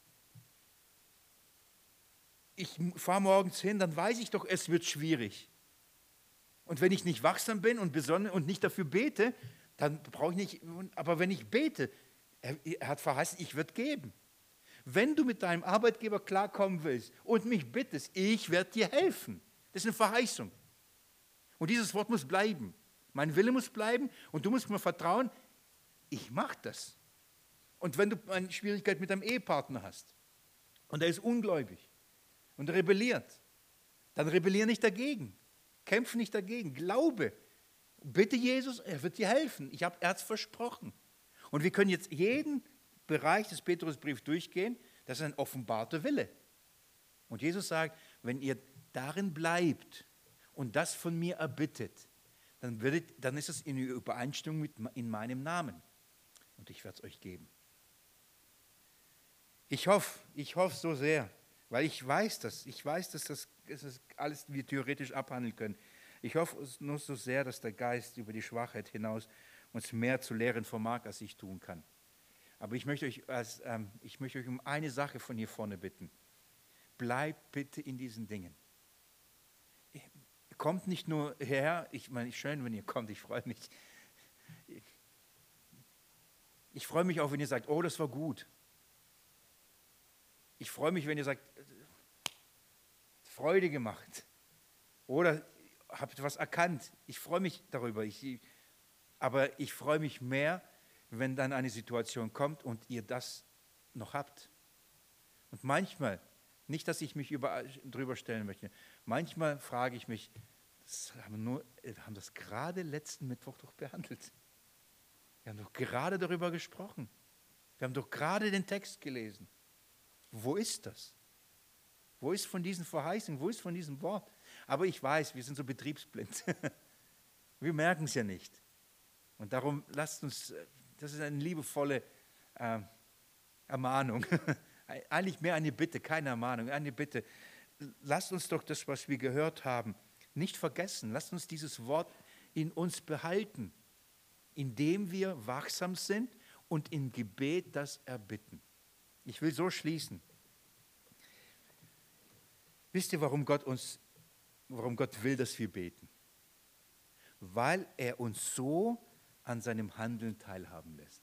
Speaker 1: ich fahre morgens hin, dann weiß ich doch, es wird schwierig. Und wenn ich nicht wachsam bin und besonnen und nicht dafür bete, dann brauche ich nicht, aber wenn ich bete, er hat verheißen, ich werde geben. Wenn du mit deinem Arbeitgeber klarkommen willst und mich bittest, ich werde dir helfen. Das ist eine Verheißung. Und dieses Wort muss bleiben. Mein Wille muss bleiben und du musst mir vertrauen, ich mache das. Und wenn du eine Schwierigkeit mit deinem Ehepartner hast und er ist ungläubig und rebelliert, dann rebellier nicht dagegen. Kämpf nicht dagegen. Glaube. Bitte Jesus, er wird dir helfen. Er hat es versprochen. Und wir können jetzt jeden Bereich des Petrusbriefs durchgehen. Das ist ein offenbarter Wille. Und Jesus sagt, wenn ihr darin bleibt und das von mir erbittet, dann ist es in Übereinstimmung in meinem Namen. Und ich werde es euch geben. Ich hoffe so sehr, weil ich weiß, dass das alles wir theoretisch abhandeln können. Ich hoffe nur so sehr, dass der Geist über die Schwachheit hinaus uns mehr zu lehren vermag, als ich tun kann. Aber ich möchte euch um eine Sache von hier vorne bitten. Bleibt bitte in diesen Dingen. Kommt nicht nur her, ich meine, schön, wenn ihr kommt, ich freue mich. Ich freue mich auch, wenn ihr sagt, oh, das war gut. Ich freue mich, wenn ihr sagt, Freude gemacht. Oder habt was erkannt. Ich freue mich darüber. Aber ich freue mich mehr, wenn dann eine Situation kommt und ihr das noch habt. Und manchmal, nicht, dass ich mich drüber stellen möchte, manchmal frage ich mich, wir haben das gerade letzten Mittwoch doch behandelt. Wir haben doch gerade darüber gesprochen. Wir haben doch gerade den Text gelesen. Wo ist das? Wo ist von diesen Verheißungen? Wo ist von diesem Wort? Aber ich weiß, wir sind so betriebsblind. Wir merken es ja nicht. Und darum lasst uns, das ist eine liebevolle Ermahnung. Eigentlich mehr eine Bitte, keine Ermahnung, eine Bitte. Lasst uns doch das, was wir gehört haben, nicht vergessen. Lasst uns dieses Wort in uns behalten, indem wir wachsam sind und im Gebet das erbitten. Ich will so schließen. Wisst ihr, warum Gott will, dass wir beten? Weil er uns so an seinem Handeln teilhaben lässt.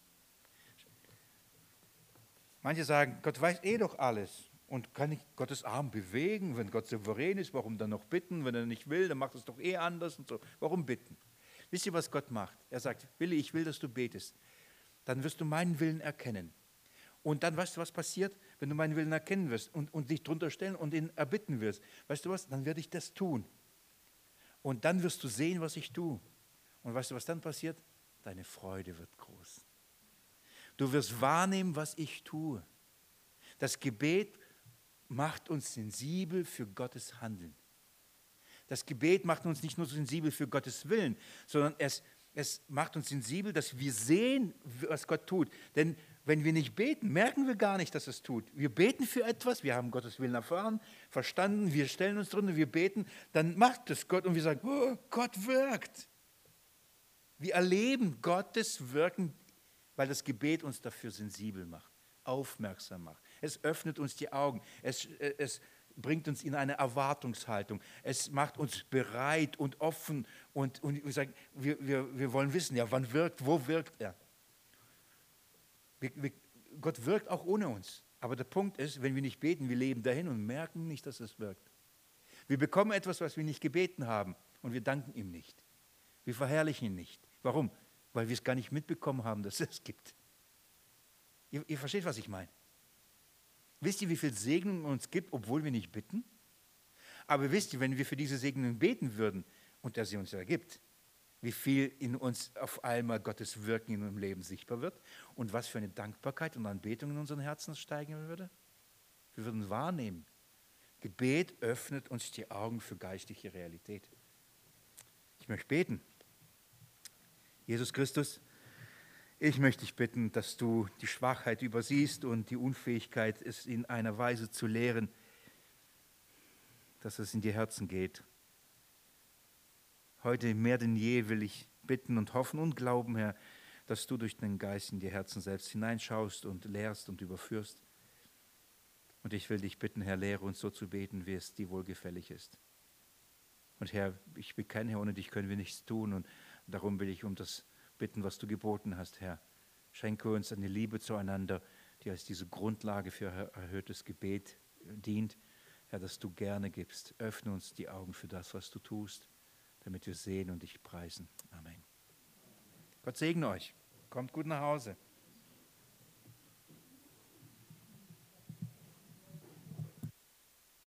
Speaker 1: Manche sagen, Gott weiß doch alles und kann nicht Gottes Arm bewegen. Wenn Gott souverän ist, warum dann noch bitten? Wenn er nicht will, dann macht es doch anders und so. Warum bitten? Wisst ihr, was Gott macht? Er sagt, Willi, ich will, dass du betest. Dann wirst du meinen Willen erkennen. Und dann weißt du, was passiert, wenn du meinen Willen erkennen wirst und dich drunter stellen und ihn erbitten wirst. Weißt du was? Dann werde ich das tun. Und dann wirst du sehen, was ich tue. Und weißt du, was dann passiert? Deine Freude wird groß. Du wirst wahrnehmen, was ich tue. Das Gebet macht uns sensibel für Gottes Handeln. Das Gebet macht uns nicht nur sensibel für Gottes Willen, sondern es macht uns sensibel, dass wir sehen, was Gott tut. Denn wenn wir nicht beten, merken wir gar nicht, dass es tut. Wir beten für etwas, wir haben Gottes Willen erfahren, verstanden, wir stellen uns drunter, wir beten, dann macht es Gott und wir sagen, oh, Gott wirkt. Wir erleben Gottes Wirken, weil das Gebet uns dafür sensibel macht, aufmerksam macht. Es öffnet uns die Augen, es bringt uns in eine Erwartungshaltung, es macht uns bereit und offen und wir sagen, wir wollen wissen, ja, wann wirkt, wo wirkt er? Gott wirkt auch ohne uns. Aber der Punkt ist, wenn wir nicht beten, wir leben dahin und merken nicht, dass es wirkt. Wir bekommen etwas, was wir nicht gebeten haben und wir danken ihm nicht. Wir verherrlichen ihn nicht. Warum? Weil wir es gar nicht mitbekommen haben, dass es gibt. Ihr versteht, was ich meine. Wisst ihr, wie viel Segnung uns gibt, obwohl wir nicht bitten? Aber wisst ihr, wenn wir für diese Segnungen beten würden und er sie uns ergibt, wie viel in uns auf einmal Gottes Wirken in unserem Leben sichtbar wird und was für eine Dankbarkeit und Anbetung in unseren Herzen steigen würde? Wir würden wahrnehmen. Gebet öffnet uns die Augen für geistliche Realität. Ich möchte beten. Jesus Christus, ich möchte dich bitten, dass du die Schwachheit übersiehst und die Unfähigkeit, es in einer Weise zu lehren, dass es in die Herzen geht. Heute mehr denn je will ich bitten und hoffen und glauben, Herr, dass du durch den Geist in die Herzen selbst hineinschaust und lehrst und überführst. Und ich will dich bitten, Herr, lehre uns so zu beten, wie es dir wohlgefällig ist. Und Herr, ich bekenne, Herr, ohne dich können wir nichts tun und darum will ich um das bitten, was du geboten hast, Herr. Schenke uns eine Liebe zueinander, die als diese Grundlage für erhöhtes Gebet dient. Herr, dass du gerne gibst. Öffne uns die Augen für das, was du tust, damit wir sehen und dich preisen. Amen. Gott segne euch. Kommt gut nach Hause.